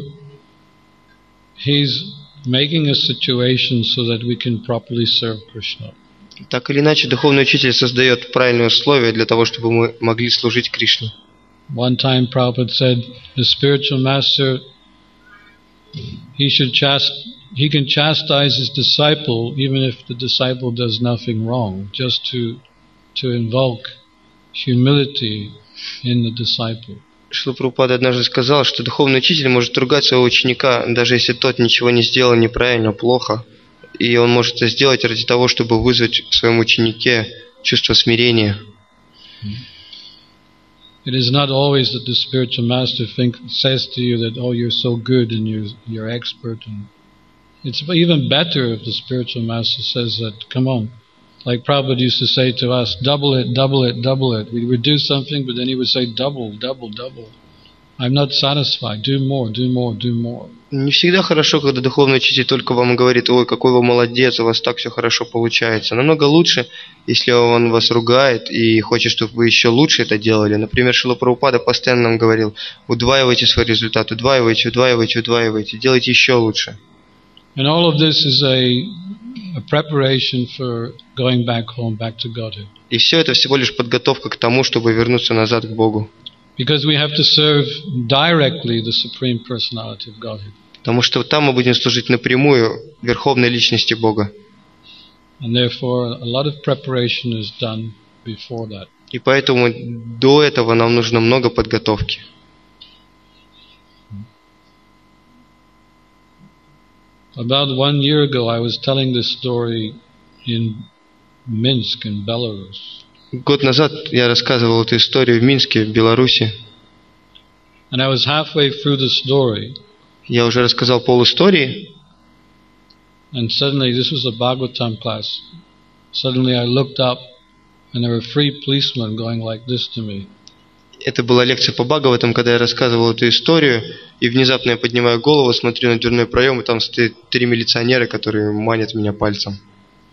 he's making a situation so that we can properly serve Krishna. Так или иначе, духовный учитель создает правильные условия для того, чтобы мы могли служить Кришне. One time Prabhupada said, the spiritual master, he can chastise his disciple even if the disciple does nothing wrong, just to invoke humility in the disciple. Шрила Прабхупада однажды сказал, что духовный учитель может ругать своего ученика, даже если тот ничего не сделал неправильно, плохо, И он может это сделать ради того, чтобы вызвать в своем ученике чувство смирения. It is not always that the spiritual master says to you that, oh, you're so good and you're expert. And it's even better if the spiritual master says that, come on. Like Prabhupada used to say to us, double it, double it, double it. We would do something, but then he would say, double, double, double. I'm not satisfied. Do more, do more, do more. Не всегда хорошо, когда духовный учитель только вам говорит: ой, какой вы молодец, у вас так все хорошо получается. Намного лучше, если он вас ругает и хочет, чтобы вы еще лучше это делали. Например, Шрила Прабхупада постоянно нам говорил: удваивайте свой результат, удваивайте, удваивайте, удваивайте, делайте еще лучше. And all of this is a preparation for going back home, back to Godhead. И все это всего лишь подготовка к тому, чтобы вернуться назад к Богу. Because we have to serve directly the Supreme Personality of Godhead. Потому что там мы будем служить напрямую Верховной Личности Бога. And therefore, a lot of preparation is done before that. И поэтому до этого нам нужно много подготовки. About 1 year ago, I was telling this story in Minsk, in Belarus. Год назад я рассказывал эту историю в Минске, в Беларуси. And I was halfway through the story. Я уже рассказал полустории. And suddenly, this was a Bhagavatam class. Suddenly I looked up, and there were 3 policemen going like this to me. Это была лекция по Бхагаватам, когда я рассказывал эту историю, и внезапно я поднимаю голову, смотрю на дверной проем, и там стоят 3 милиционера, которые манят меня пальцем.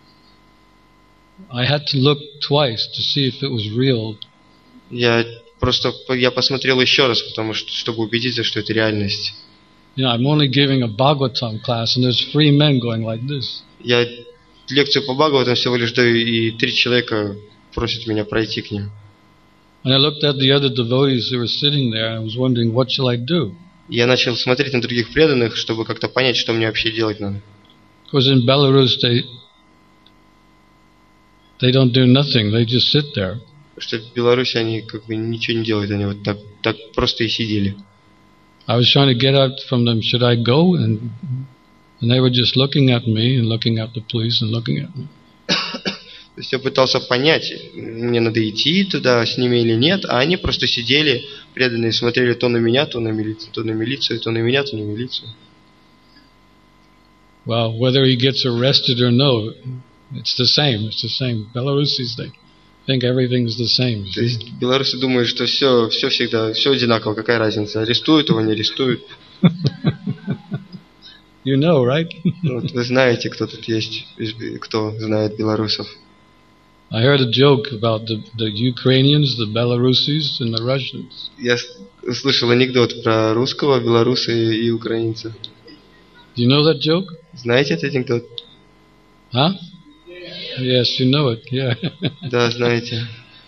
I had to look twice to see if it was real. Я посмотрел еще раз, потому что, чтобы убедиться, что это реальность. You know, I'm only giving a Bhagavatam class, and there's 3 men going like this. Я лекцию по Бхагаватам всего лишь даю, и 3 человека просят меня пройти к ним. And I looked at the other devotees who were sitting there, and I was wondering, what shall I do? Я начал смотреть на других преданных, чтобы как-то понять, что мне вообще делать надо. Because in Belarus, they don't do nothing; they just sit there. Потому что в Беларуси они как бы ничего не делают, они вот так просто и сидели. I was trying to get out from them. Should I go? And they were just looking at me and looking at the police and looking at me. То есть я пытался понять, мне надо идти туда с ними или нет, а они просто сидели, преданные, смотрели то на меня, то на милицию, то на милицию, то на меня, то на милицию. Well, whether he gets arrested or no, it's the same. It's the same. Belarusis, they think everything's the same. То есть белорусы думают, что все всегда, все одинаково, какая разница, арестуют его, не арестуют. You know, right? Вот вы знаете, кто тут есть, кто знает белорусов. I heard a joke about the Ukrainians, the Belarusis, and the Russians. Я слышал анекдот про русского, белоруса и украинца. Do you know that joke? Знаете этот анекдот? Huh? Yes, you know it. Yeah. Да, знаете.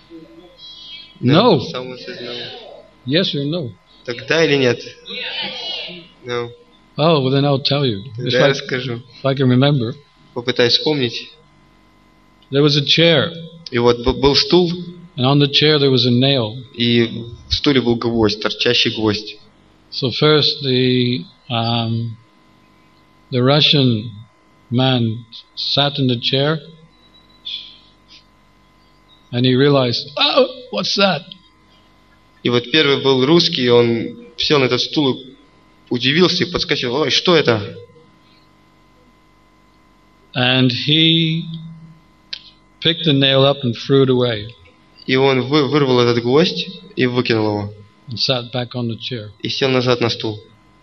No. Someone says no. Yes or no? Так да или нет? No. Oh, well then I'll tell you. Да, я расскажу. If I can remember. Попытаюсь вспомнить. There was a chair. И вот был стул. And on the chair there was a nail. И в стуле был гвоздь, торчащий гвоздь. So first the Russian man sat in the chair, and he realized, oh, what's that? И вот первый был русский, он сел на этот стул, удивился и подскочил. Ой, что это? And he picked the nail up and threw it away. И он вырвал этот гвоздь и выкинул его. And sat back on the chair. И сел назад на стул.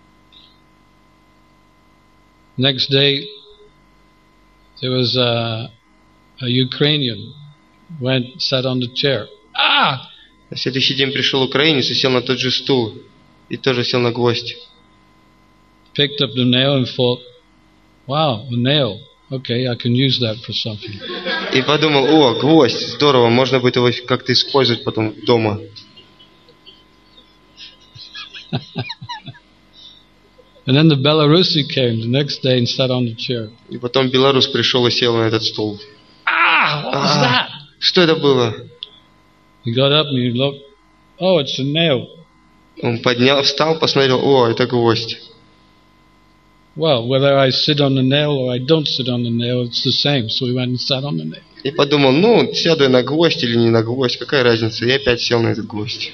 Next day, there was a Ukrainian went, sat on the chair. Ah! На следующий день пришел украинец и сел на тот же стул. И тоже сел на гвоздь. Picked up the nail and thought, wow, a nail. Okay, I can use that for something. И подумал, о, гвоздь, здорово, можно будет его как-то использовать потом дома. And then the Belarusi came the next day and sat on the chair. И потом белорус пришел и сел на этот стул. Ah, what was that? Что это было? He got up and he looked. Oh, it's a nail. Он встал, посмотрел, о, это гвоздь. well, whether I sit on the nail or I don't sit on the nail, it's the same. So we went and sat on the nail. И подумал, ну, сяду я на гвоздь или не на гвоздь, какая разница? Я опять сел на этот гвоздь.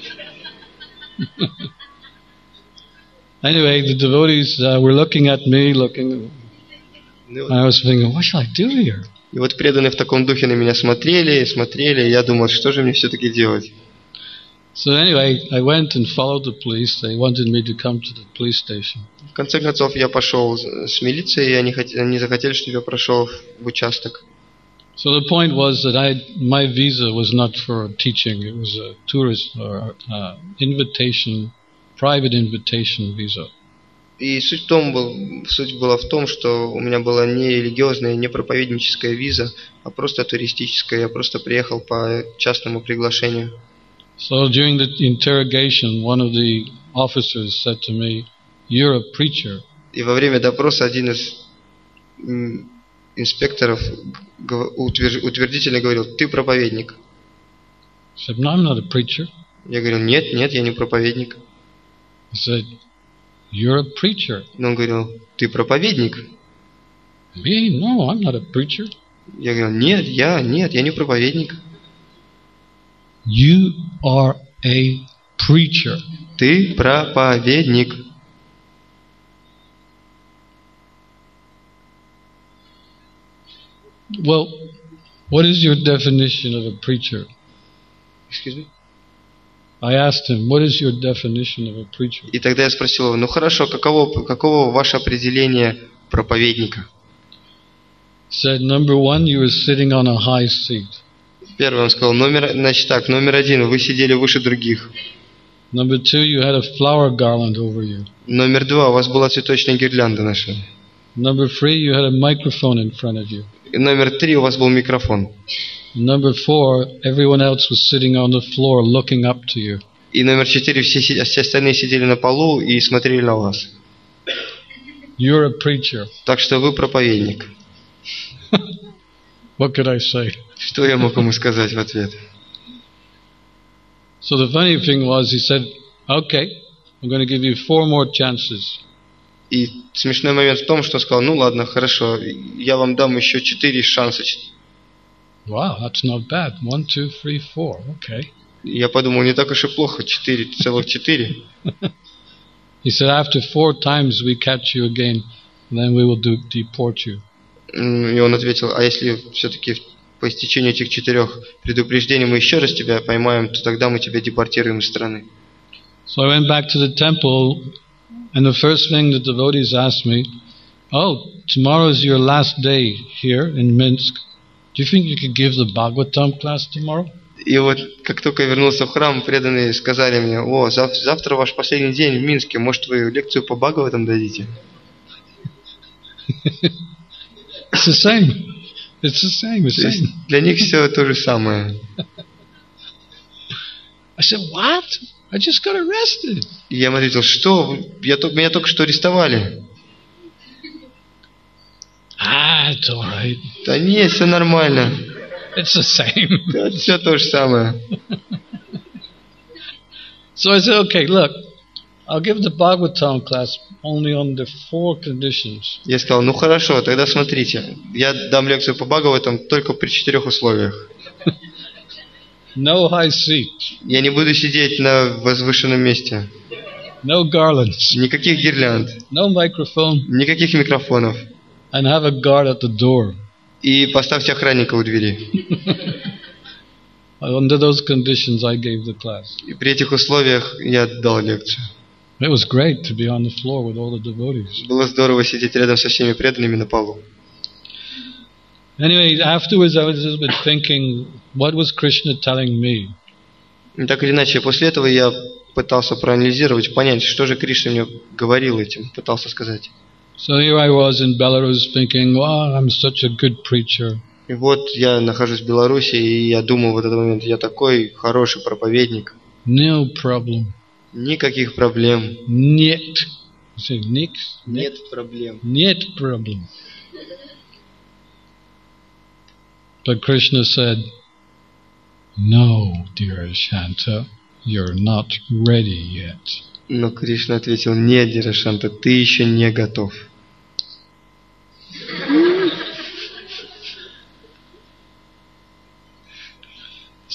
Anyway, the devotees were looking at me, looking. I was thinking, what shall I do here? И вот преданные в таком духе на меня смотрели, и я думал, что же мне все-таки делать? So anyway, I went and followed the police. They wanted me to come to the police station. В конце концов, я пошел с милицией, и они захотели, чтобы я прошел в участок. So the point was that my visa was not for teaching. It was a tourist or invitation, private invitation visa. И суть была в том, что у меня была не религиозная, не проповедническая виза, а просто туристическая. Я просто приехал по частному приглашению. So during the interrogation, one of the officers said to me, "You're a preacher." И во время допроса один из инспекторов утвердительно говорил: "Ты проповедник." I said, "No, I'm not a preacher." Я говорил: "Нет, я не проповедник." He said, "You're a preacher." Но он говорил: "Ты проповедник." Me? No, I'm not a preacher. Я говорил: "Нет, я не проповедник." You are a preacher. Ты проповедник. Well, what is your definition of a preacher? Excuse me? I asked him, what is your definition of a preacher? И тогда я спросил его: ну хорошо, каково ваше определение проповедника? Said, number one, you were sitting on a high seat. Первый он сказал: номер один, вы сидели выше других. Number two, you had a flower garland over you. Номер два, у вас была цветочная гирлянда на шее. Number three, you had a microphone in front of you. И номер три, у вас был микрофон. Number four, everyone else was sitting on the floor looking up to you. И номер четыре, все остальные сидели на полу и смотрели на вас. You're a preacher. Так что вы проповедник. What could I say? Что я мог ему сказать в ответ? So the funny thing was, he said, okay, I'm going to give you 4 more chances. И смешной момент в том, что он сказал: ну ладно, хорошо, я вам дам еще 4 шанса. Wow, that's not bad. 1, 2, 3, 4. Okay. Я подумал, не так уж и плохо, 4, целых 4. He said, after 4 times we catch you again, then we will deport you. И он ответил: а если все-таки по истечению этих 4 предупреждений мы еще раз тебя поймаем, то тогда мы тебя депортируем из страны. So I went back to the temple, and the first thing the devotees asked me, oh, tomorrow is your last day here in Minsk. Do you think you could give the Bhagavatam class tomorrow? И вот как только я вернулся в храм, преданные сказали мне: о, завтра ваш последний день в Минске, может вы лекцию по Бхагаватам дадите? It's the same. It's the same. It's the same. Для них все то же самое. I said, what? I just got arrested. И я им ответил: что? Меня только что арестовали. It's all right. Да нет, все нормально. It's the same. Да, все то же самое. So I said, okay, look, I'll give the Bhagavatam class only under 4 conditions. Я сказал: ну хорошо, тогда смотрите, я дам лекцию по Бхагаватам только при 4 условиях. No high seat. Я не буду сидеть на возвышенном месте. No garlands. Никаких гирлянд. No microphone. Никаких микрофонов. And have a guard at the door. И поставьте охранника у двери. Under those conditions, I gave the class. И при этих условиях я дал лекцию. It was great to be on the floor with all the devotees. Было здорово сидеть рядом со всеми преданными на полу. Anyway, afterwards I was a little bit thinking, what was Krishna telling me? И так или иначе, после этого я пытался проанализировать, понять, что же Кришна мне говорил этим, пытался сказать. So here I was in Belarus thinking, wow, I'm such a good preacher. И вот я нахожусь в Беларуси, и я думал в этот момент: я такой хороший проповедник. No problem. Никаких проблем. Нет. Say, Нет проблем. Нет problem. But Krishna said, no, dear Shanta, you're not ready yet. Но Кришна ответил: нет, Дирашанта, ты еще не готов.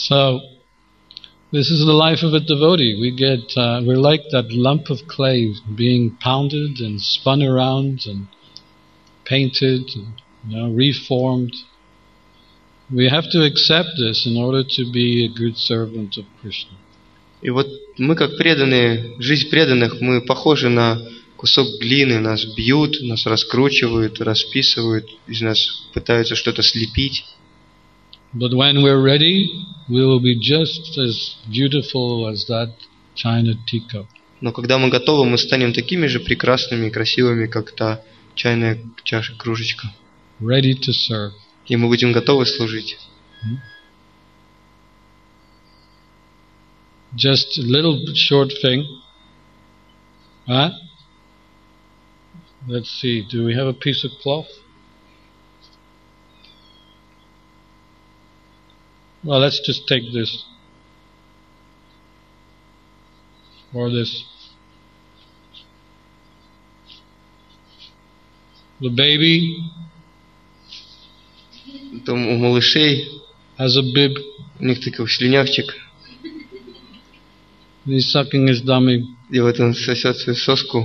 So, this is the life of a devotee. We're like that lump of clay being pounded and spun around and painted, and, reformed. We have to accept this in order to be a good servant of Krishna. И вот мы как преданные, жизнь преданных, мы похожи на кусок глины. Нас бьют, нас раскручивают, расписывают, из нас пытаются что-то слепить. But when we're ready, we will be just as beautiful as that china teacup. Но когда мы готовы, мы станем такими же прекрасными и красивыми, как та чайная чаша, кружечка. Ready to serve. И мы будем готовы служить. Just a little short thing. Huh? Let's see, do we have a piece of cloth? Well, let's just take this. Or this. The baby Там у малышей, has a bib. у них такой слюнявчик. He's sucking his dummy. И вот он сосет свою соску.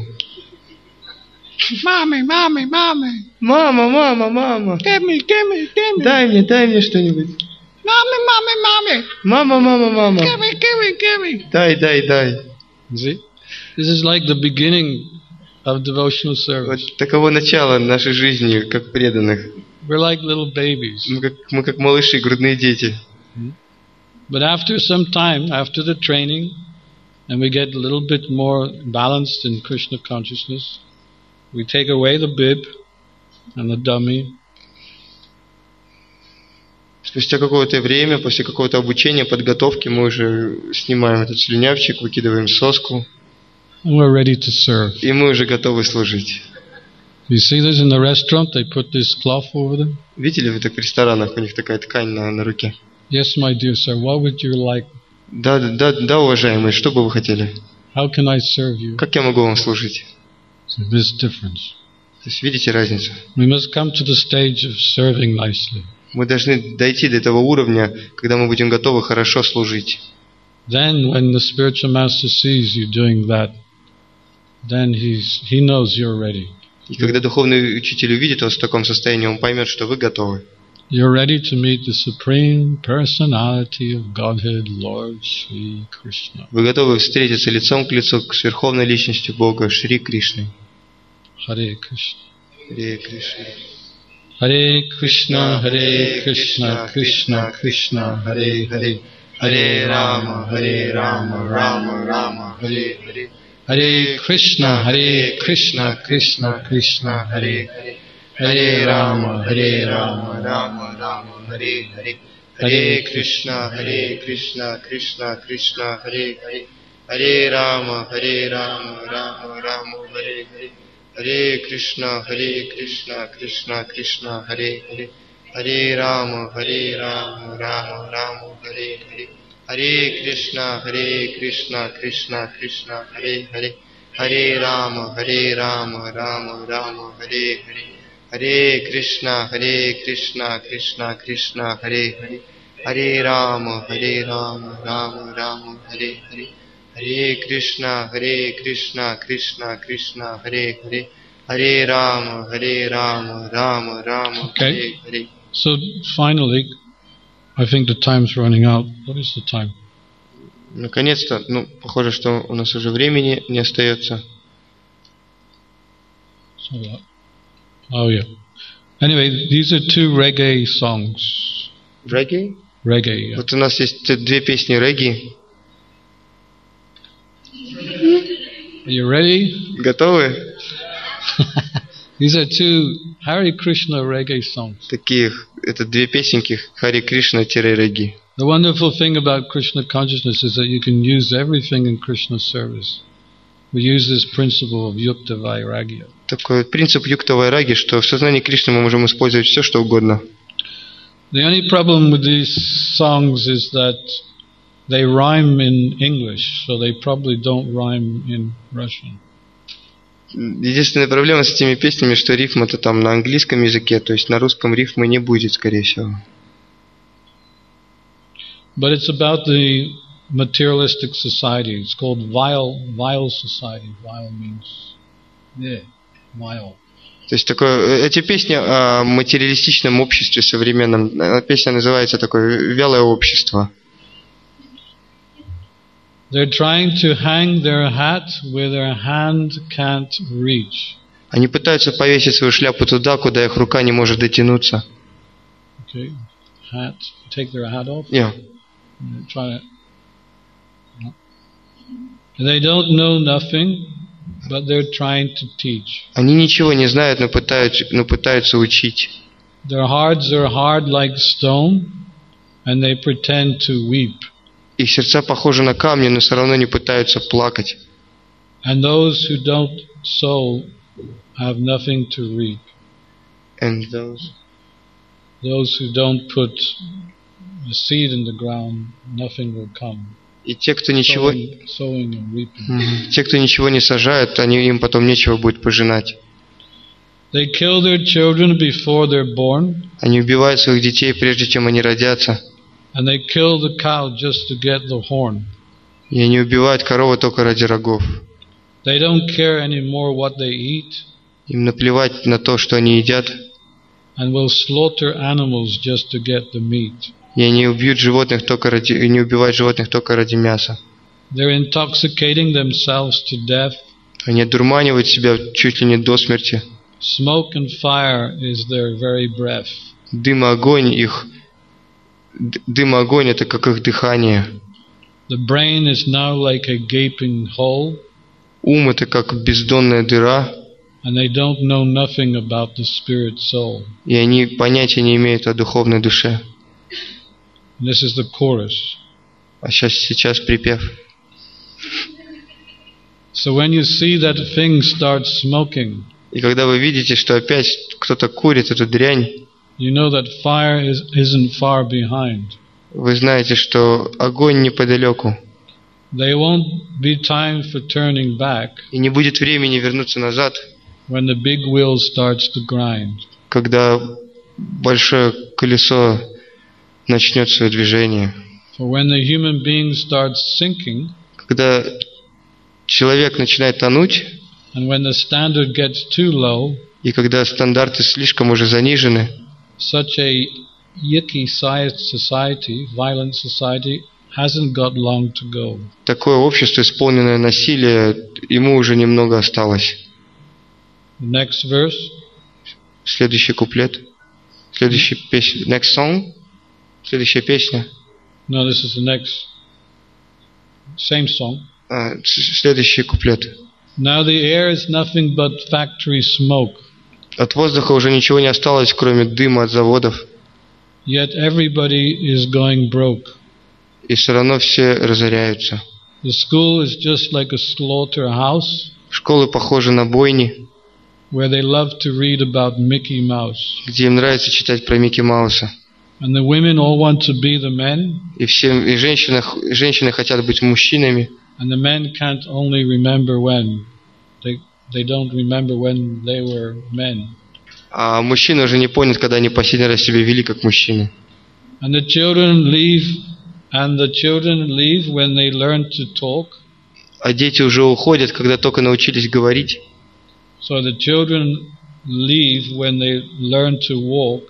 Mommy, mommy, mommy. Мама, мама, мама. Give me, give me, give me. Дай мне что-нибудь. Mommy, mommy, mommy. Мама, мама, мама. Give me, give me, give me. Дай. See? This is like the beginning of devotional service. Вот таково начало нашей жизни, как преданных. We're like little babies. Мы как малыши, грудные дети. But after some time, after the training, and we get a little bit more balanced in Krishna consciousness, we take away the bib and the dummy. Спустя какое-то время, после какого-то обучения, подготовки, мы уже снимаем этот слюнявчик, выкидываем соску. And we're ready to serve. И мы уже готовы служить. You see this in the restaurant? They put this cloth over them. Видели вы так в ресторанах? У них такая ткань на руке. Yes, my dear sir. What would you like? Да, уважаемые, что бы вы хотели? How can I serve you? Как я могу вам служить? So this difference. То есть видите разницу? We must come to the stage of serving nicely. Мы должны дойти до этого уровня, когда мы будем готовы хорошо служить. Then, when the spiritual master sees you doing that, then he knows you're ready. И когда духовный учитель увидит вас в таком состоянии, он поймет, что вы готовы. You're ready to meet the Supreme Personality of Godhead, Lord Shri Krishna. Вы готовы встретиться лицом к лицу с Верховной Личностью Бога, Шри Кришной. Hare Krishna. Харе Кришна. Hare Krishna, Hare Krishna, Krishna Krishna, Hare Hare. Харе Рама, Рама Рама, Харе Харе. Hare Krishna, Krishna Krishna, Hare Hare. Hare Rama, Рама Рама, Харе Харе. Харе Кришна, Кришна Кришна, Харе Харе. Харе Рама, Рама Харе Харе. Харе Кришна, Кришна Кришна, Харе Харе. Харе Рама, Рама Харе Харе. Харе Кришна, Кришна Кришна, Харе Харе. Харе Рама, Рама Харе Харе. Харе Кришна, Кришна Кришна, Харе Харе. Харе Рама, Рама Харе Харе. Харе Кришна, Кришна Кришна, Харе Харе. Харе Рама, Рама Харе Харе. So finally, I think the time's running out. What is the time? Наконец-то, похоже, что у нас уже времени не остается. So what? Oh yeah. Anyway, these are two reggae songs. Регги? Reggae. Yeah. Вот у нас есть две песни регги. Are you ready? Готовы? These are two Hare Krishna reggae songs. Это две песенки Харе Кришна-регги. The wonderful thing about Krishna consciousness is that you can use everything in Krishna's service. We use this principle of Yukta Vairagya. Такой вот принцип Юкта Вайраги, что в сознании Кришны мы можем использовать все, что угодно. The only problem with these songs is that they rhyme in English, so they probably don't rhyme in Russian. Единственная проблема с этими песнями, что рифма-то там на английском языке, то есть на русском рифмы не будет, скорее всего. But it's about the materialistic society. It's called vile society. Vile means, vile. То есть эти песни о материалистичном обществе современном. Песня называется такое «Вялое общество». They're trying to hang their hat where their hand can't reach. Они пытаются повесить свою шляпу туда, куда их рука не может дотянуться. Okay, hat. Take their hat off. Yeah. Try to. They don't know nothing, but they're trying to teach. Они ничего не знают, но пытаются учить. Their hearts are hard like stone, and they pretend to weep. Их сердца похожи на камни, но все равно не пытаются плакать. And those who don't sow have nothing to reap. And those who don't put the seed in the ground, nothing will come. И те, кто ничего, Sowing and reaping. те, кто ничего не сажают, им потом нечего будет пожинать. They kill their children before they're born. Они убивают своих детей, прежде чем они родятся. And they kill the cow just to get the horn. И они убивают корову только ради рогов. They don't care anymore what they eat. Им наплевать на то, что они едят. And will slaughter animals just to get the meat. И они убьют животных и не убивают животных только ради мяса. They're intoxicating themselves to death. Они одурманивают себя чуть ли не до смерти. Smoke and fire is their very breath. Дым и огонь это как их дыхание. The brain is now like a gaping hole. Ум это как бездонная дыра. And they don't know nothing about the spirit soul. И они понятия не имеют о духовной душе. And this is the chorus. А сейчас припев. So when you see that things start smoking, И когда вы видите, что опять кто-то курит эту дрянь, you know that fire isn't far behind. вы знаете, что огонь неподалеку. There won't be time for turning back И не будет времени вернуться назад, when the big wheel starts to grind. когда большое колесо начнет свое движение. For when the human being starts sinking, Когда человек начинает тонуть, and when the standard gets too low, и когда стандарты слишком уже занижены, such a yucky society, violent society, hasn't got long to go. такое общество, исполненное насилия, ему уже немного осталось. The next verse. Следующий куплет. Следующая песня. Next song. Следующая песня. No, this is the next. Same song. Следующий куплет. Now the air is nothing but factory smoke. От воздуха уже ничего не осталось, кроме дыма от заводов. Yet everybody is going broke. И все равно все разоряются. The school is just like a slaughterhouse. Школы похожи на бойни, where they love to read about Mickey Mouse. где им нравится читать про Микки Мауса. And the women all want to be the men. И женщины хотят быть мужчинами. And the men can't only remember when. They don't remember when they were men. А мужчины уже не помнят, когда они последний раз себя вели как мужчины. And the children leave when they learn to talk. А дети уже уходят, когда только научились говорить. So the children leave when they learn to walk,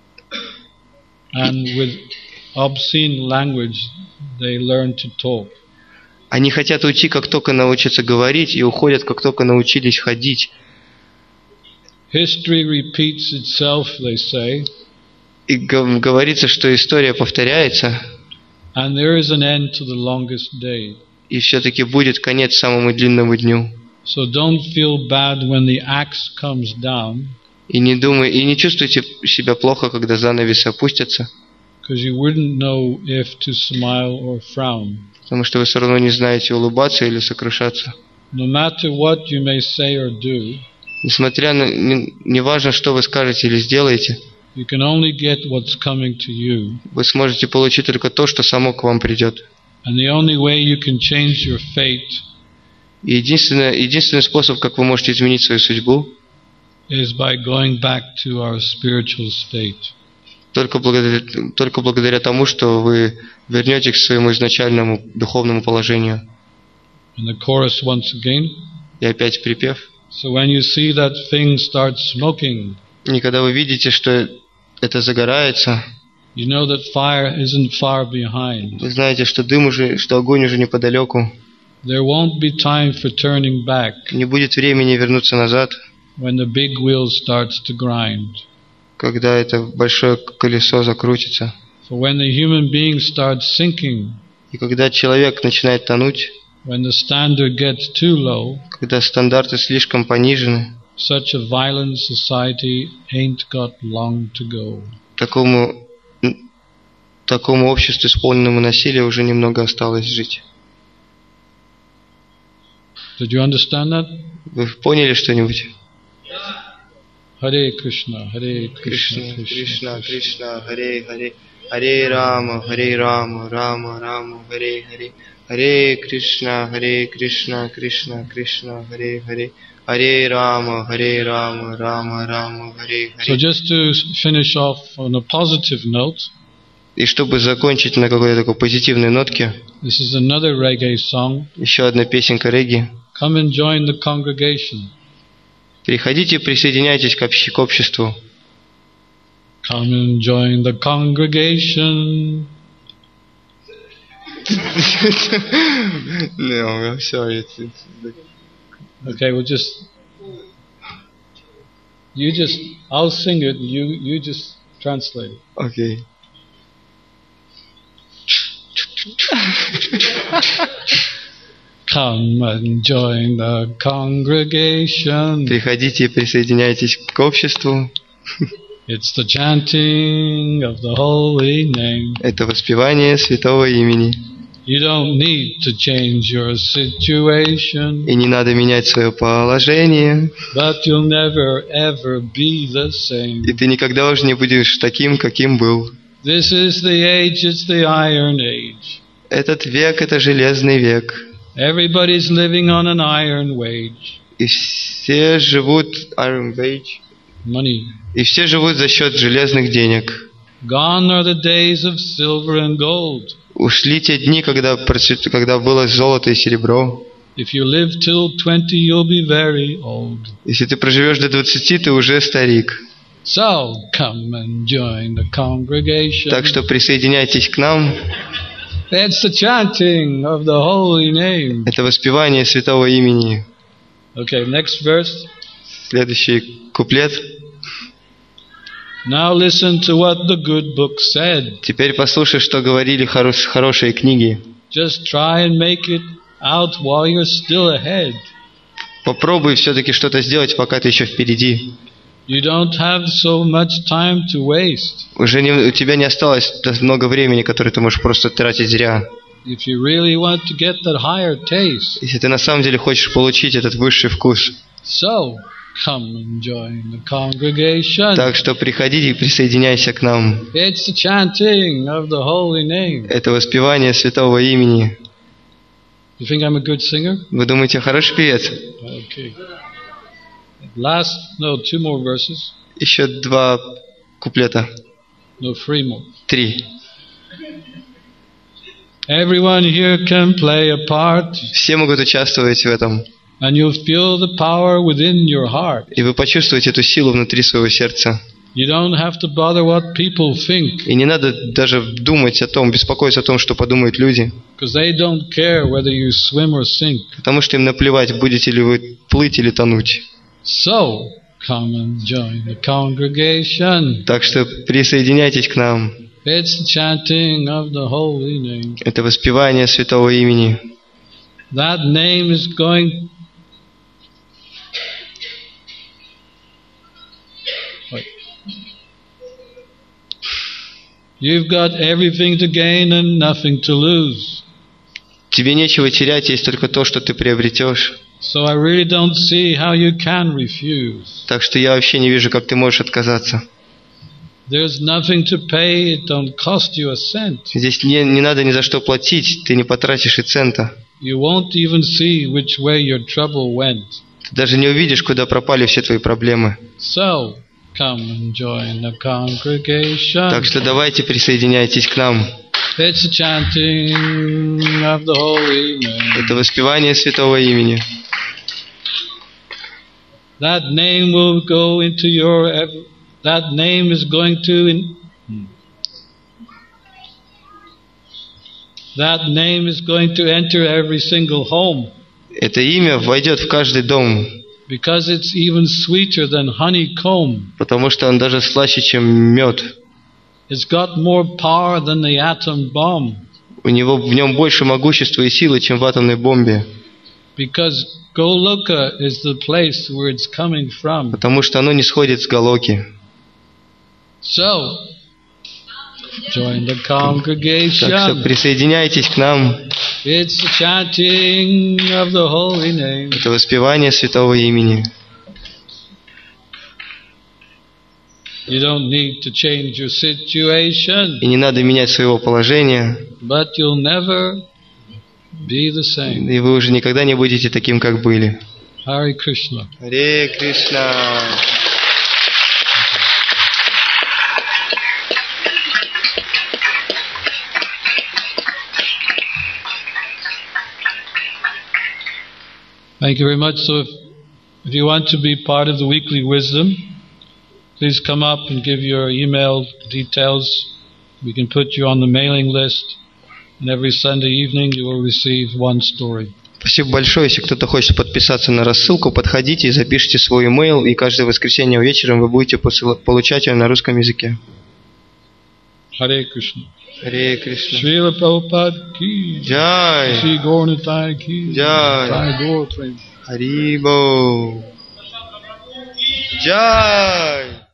and with obscene language they learn to talk. Они хотят уйти, как только научатся говорить, и уходят, как только научились ходить. History repeats itself, they say. И говорится, что история повторяется. And there is an end to the longest day. И все-таки будет конец самому длинному дню. So don't feel bad when the axe comes down. И не чувствуйте себя плохо, когда занавесы опустятся. Because you wouldn't know if to smile or frown. Потому что вы все равно не знаете, улыбаться или сокрушаться. No matter what you may say or do, Несмотря на... Неважно, что вы скажете или сделаете, you can only get what's coming to you. вы сможете получить только то, что само к вам придет. And the only way you can change your fate И единственный способ, как вы можете изменить свою судьбу, is by going back to our spiritual state. только благодаря тому, что вы вернетесь к своему изначальному духовному положению. And the chorus once again. И опять припев. So when you see that thing start smoking, и когда вы видите, что это загорается, you know that fire isn't far behind. Вы знаете, что что огонь уже неподалеку. There won't be time for turning back. Не будет времени вернуться назад. When the big wheel starts to grind. Когда это большое колесо закрутится. For when the human being starts sinking. И когда человек начинает тонуть. When the standard gets too low. Когда стандарты слишком понижены. Such a violent society ain't got long to go. Такому обществу, исполненному насилия, уже немного осталось жить. Did you understand that? Вы поняли что-нибудь? Харе Кришна, Харе Кришна, Кришна, Кришна, Харе Харе, Харе Рама, Рама, Рама, Харе Харе, Харе Кришна, Кришна, Кришна, Харе Харе, Харе Рама, Рама, Харе Харе. So just to finish off on a positive note. И чтобы закончить на какой-то такой позитивной нотке, this is another reggae song. Еще одна песенка регги. Come and join the congregation. Приходите, присоединяйтесь к обществу. Come and join the congregation. No, все. Okay, we'll I'll sing it. You just translate. Okay. Come and join the congregation. Приходите и присоединяйтесь к обществу. It's the chanting of the holy name. Это воспевание святого имени. You don't need to change your situation. И не надо менять свое положение. But you'll never ever be the same. И ты никогда уже не будешь таким, каким был. This is the age, it's the iron age. Этот век – это железный век. Everybody's living on an iron wage. И все живут iron wage. Money. И все живут за счет железных денег. Gone are the days of silver and gold. Ушли те дни, когда было золото и серебро. If you live till 20, you'll be very old. Если ты проживешь до 20, ты уже старик. So, come and join the congregation. Так что присоединяйтесь к нам. That's the chanting of the holy name. Это воспевание святого имени. Okay, next verse. Следующий куплет. Now listen to what the good book said. Теперь послушай, что говорили хорошие книги. Just try and make it out while you're still ahead. Попробуй все-таки что-то сделать, пока ты еще впереди. You don't have so much time to waste. У тебя не осталось много времени, которое ты можешь просто тратить зря. If you really want to get that higher taste. Если ты на самом деле хочешь получить этот высший вкус. So, come and join the congregation. Так что приходи и присоединяйся к нам. It's the chanting of the holy name. Это воспевание святого имени. You think I'm a good singer? Вы думаете, я хороший певец? Okay. Two more verses. Еще 2 куплета. No, 3 more. 3. Everyone here can play a part. Все могут участвовать в этом. And you'll feel the power within your heart. И вы почувствуете эту силу внутри своего сердца. You don't have to bother what people think. И не надо даже думать о том, беспокоиться о том, что подумают люди. Because they don't care whether you swim or sink. Потому что им наплевать, будете ли вы плыть или тонуть. So, come and join the congregation. Так что присоединяйтесь к нам. It's the chanting of the holy name. Это воспевание святого имени. That name is going. You've got everything to gain and nothing to lose. Тебе нечего терять, есть только то, что ты приобретешь. So I really don't see how you can refuse. Так что я вообще не вижу, как ты можешь отказаться. There's nothing to pay, it don't cost you a cent. Здесь не надо ни за что платить, ты не потратишь и цента. You won't even see which way your trouble went. Ты даже не увидишь, куда пропали все твои проблемы. So, come and join the congregation. Так что давайте присоединяйтесь к нам. It's a chanting of the holy name. Это воспевание святого имени. That name will go into your. That name is going to. That name is going to enter every single home. Это имя войдет в каждый дом. Because it's even sweeter than honeycomb. Потому что он даже слаще, чем мед. It's got more power than the atom bomb. В нем больше могущества и силы, чем в атомной бомбе. Because Goloka is the place where it's coming from. Потому что оно не сходит с Галоки. So, join the congregation. Так что присоединяйтесь к нам. It's the chanting of the holy name. Это воспевание святого имени. You don't need to change your situation. И не надо менять своего положения. But you'll never be the same. И вы уже никогда не будете таким, как были. Hare Krishna. Харе Кришна. Thank you very much. So if you want to be part of the weekly wisdom, please come up and give your email details. We can put you on the mailing list. And every Sunday evening you will receive one story. Спасибо большое. Если кто-то хочет подписаться на рассылку, подходите и запишите свой email, и каждое воскресенье вечером вы будете получать ее на русском языке. Hare Krishna. Харе Кришна. Srila Prabhupada ki. Jai. Shri Gauranitai ki. Jai. Jai Gaur Prem. Харибо. Jai.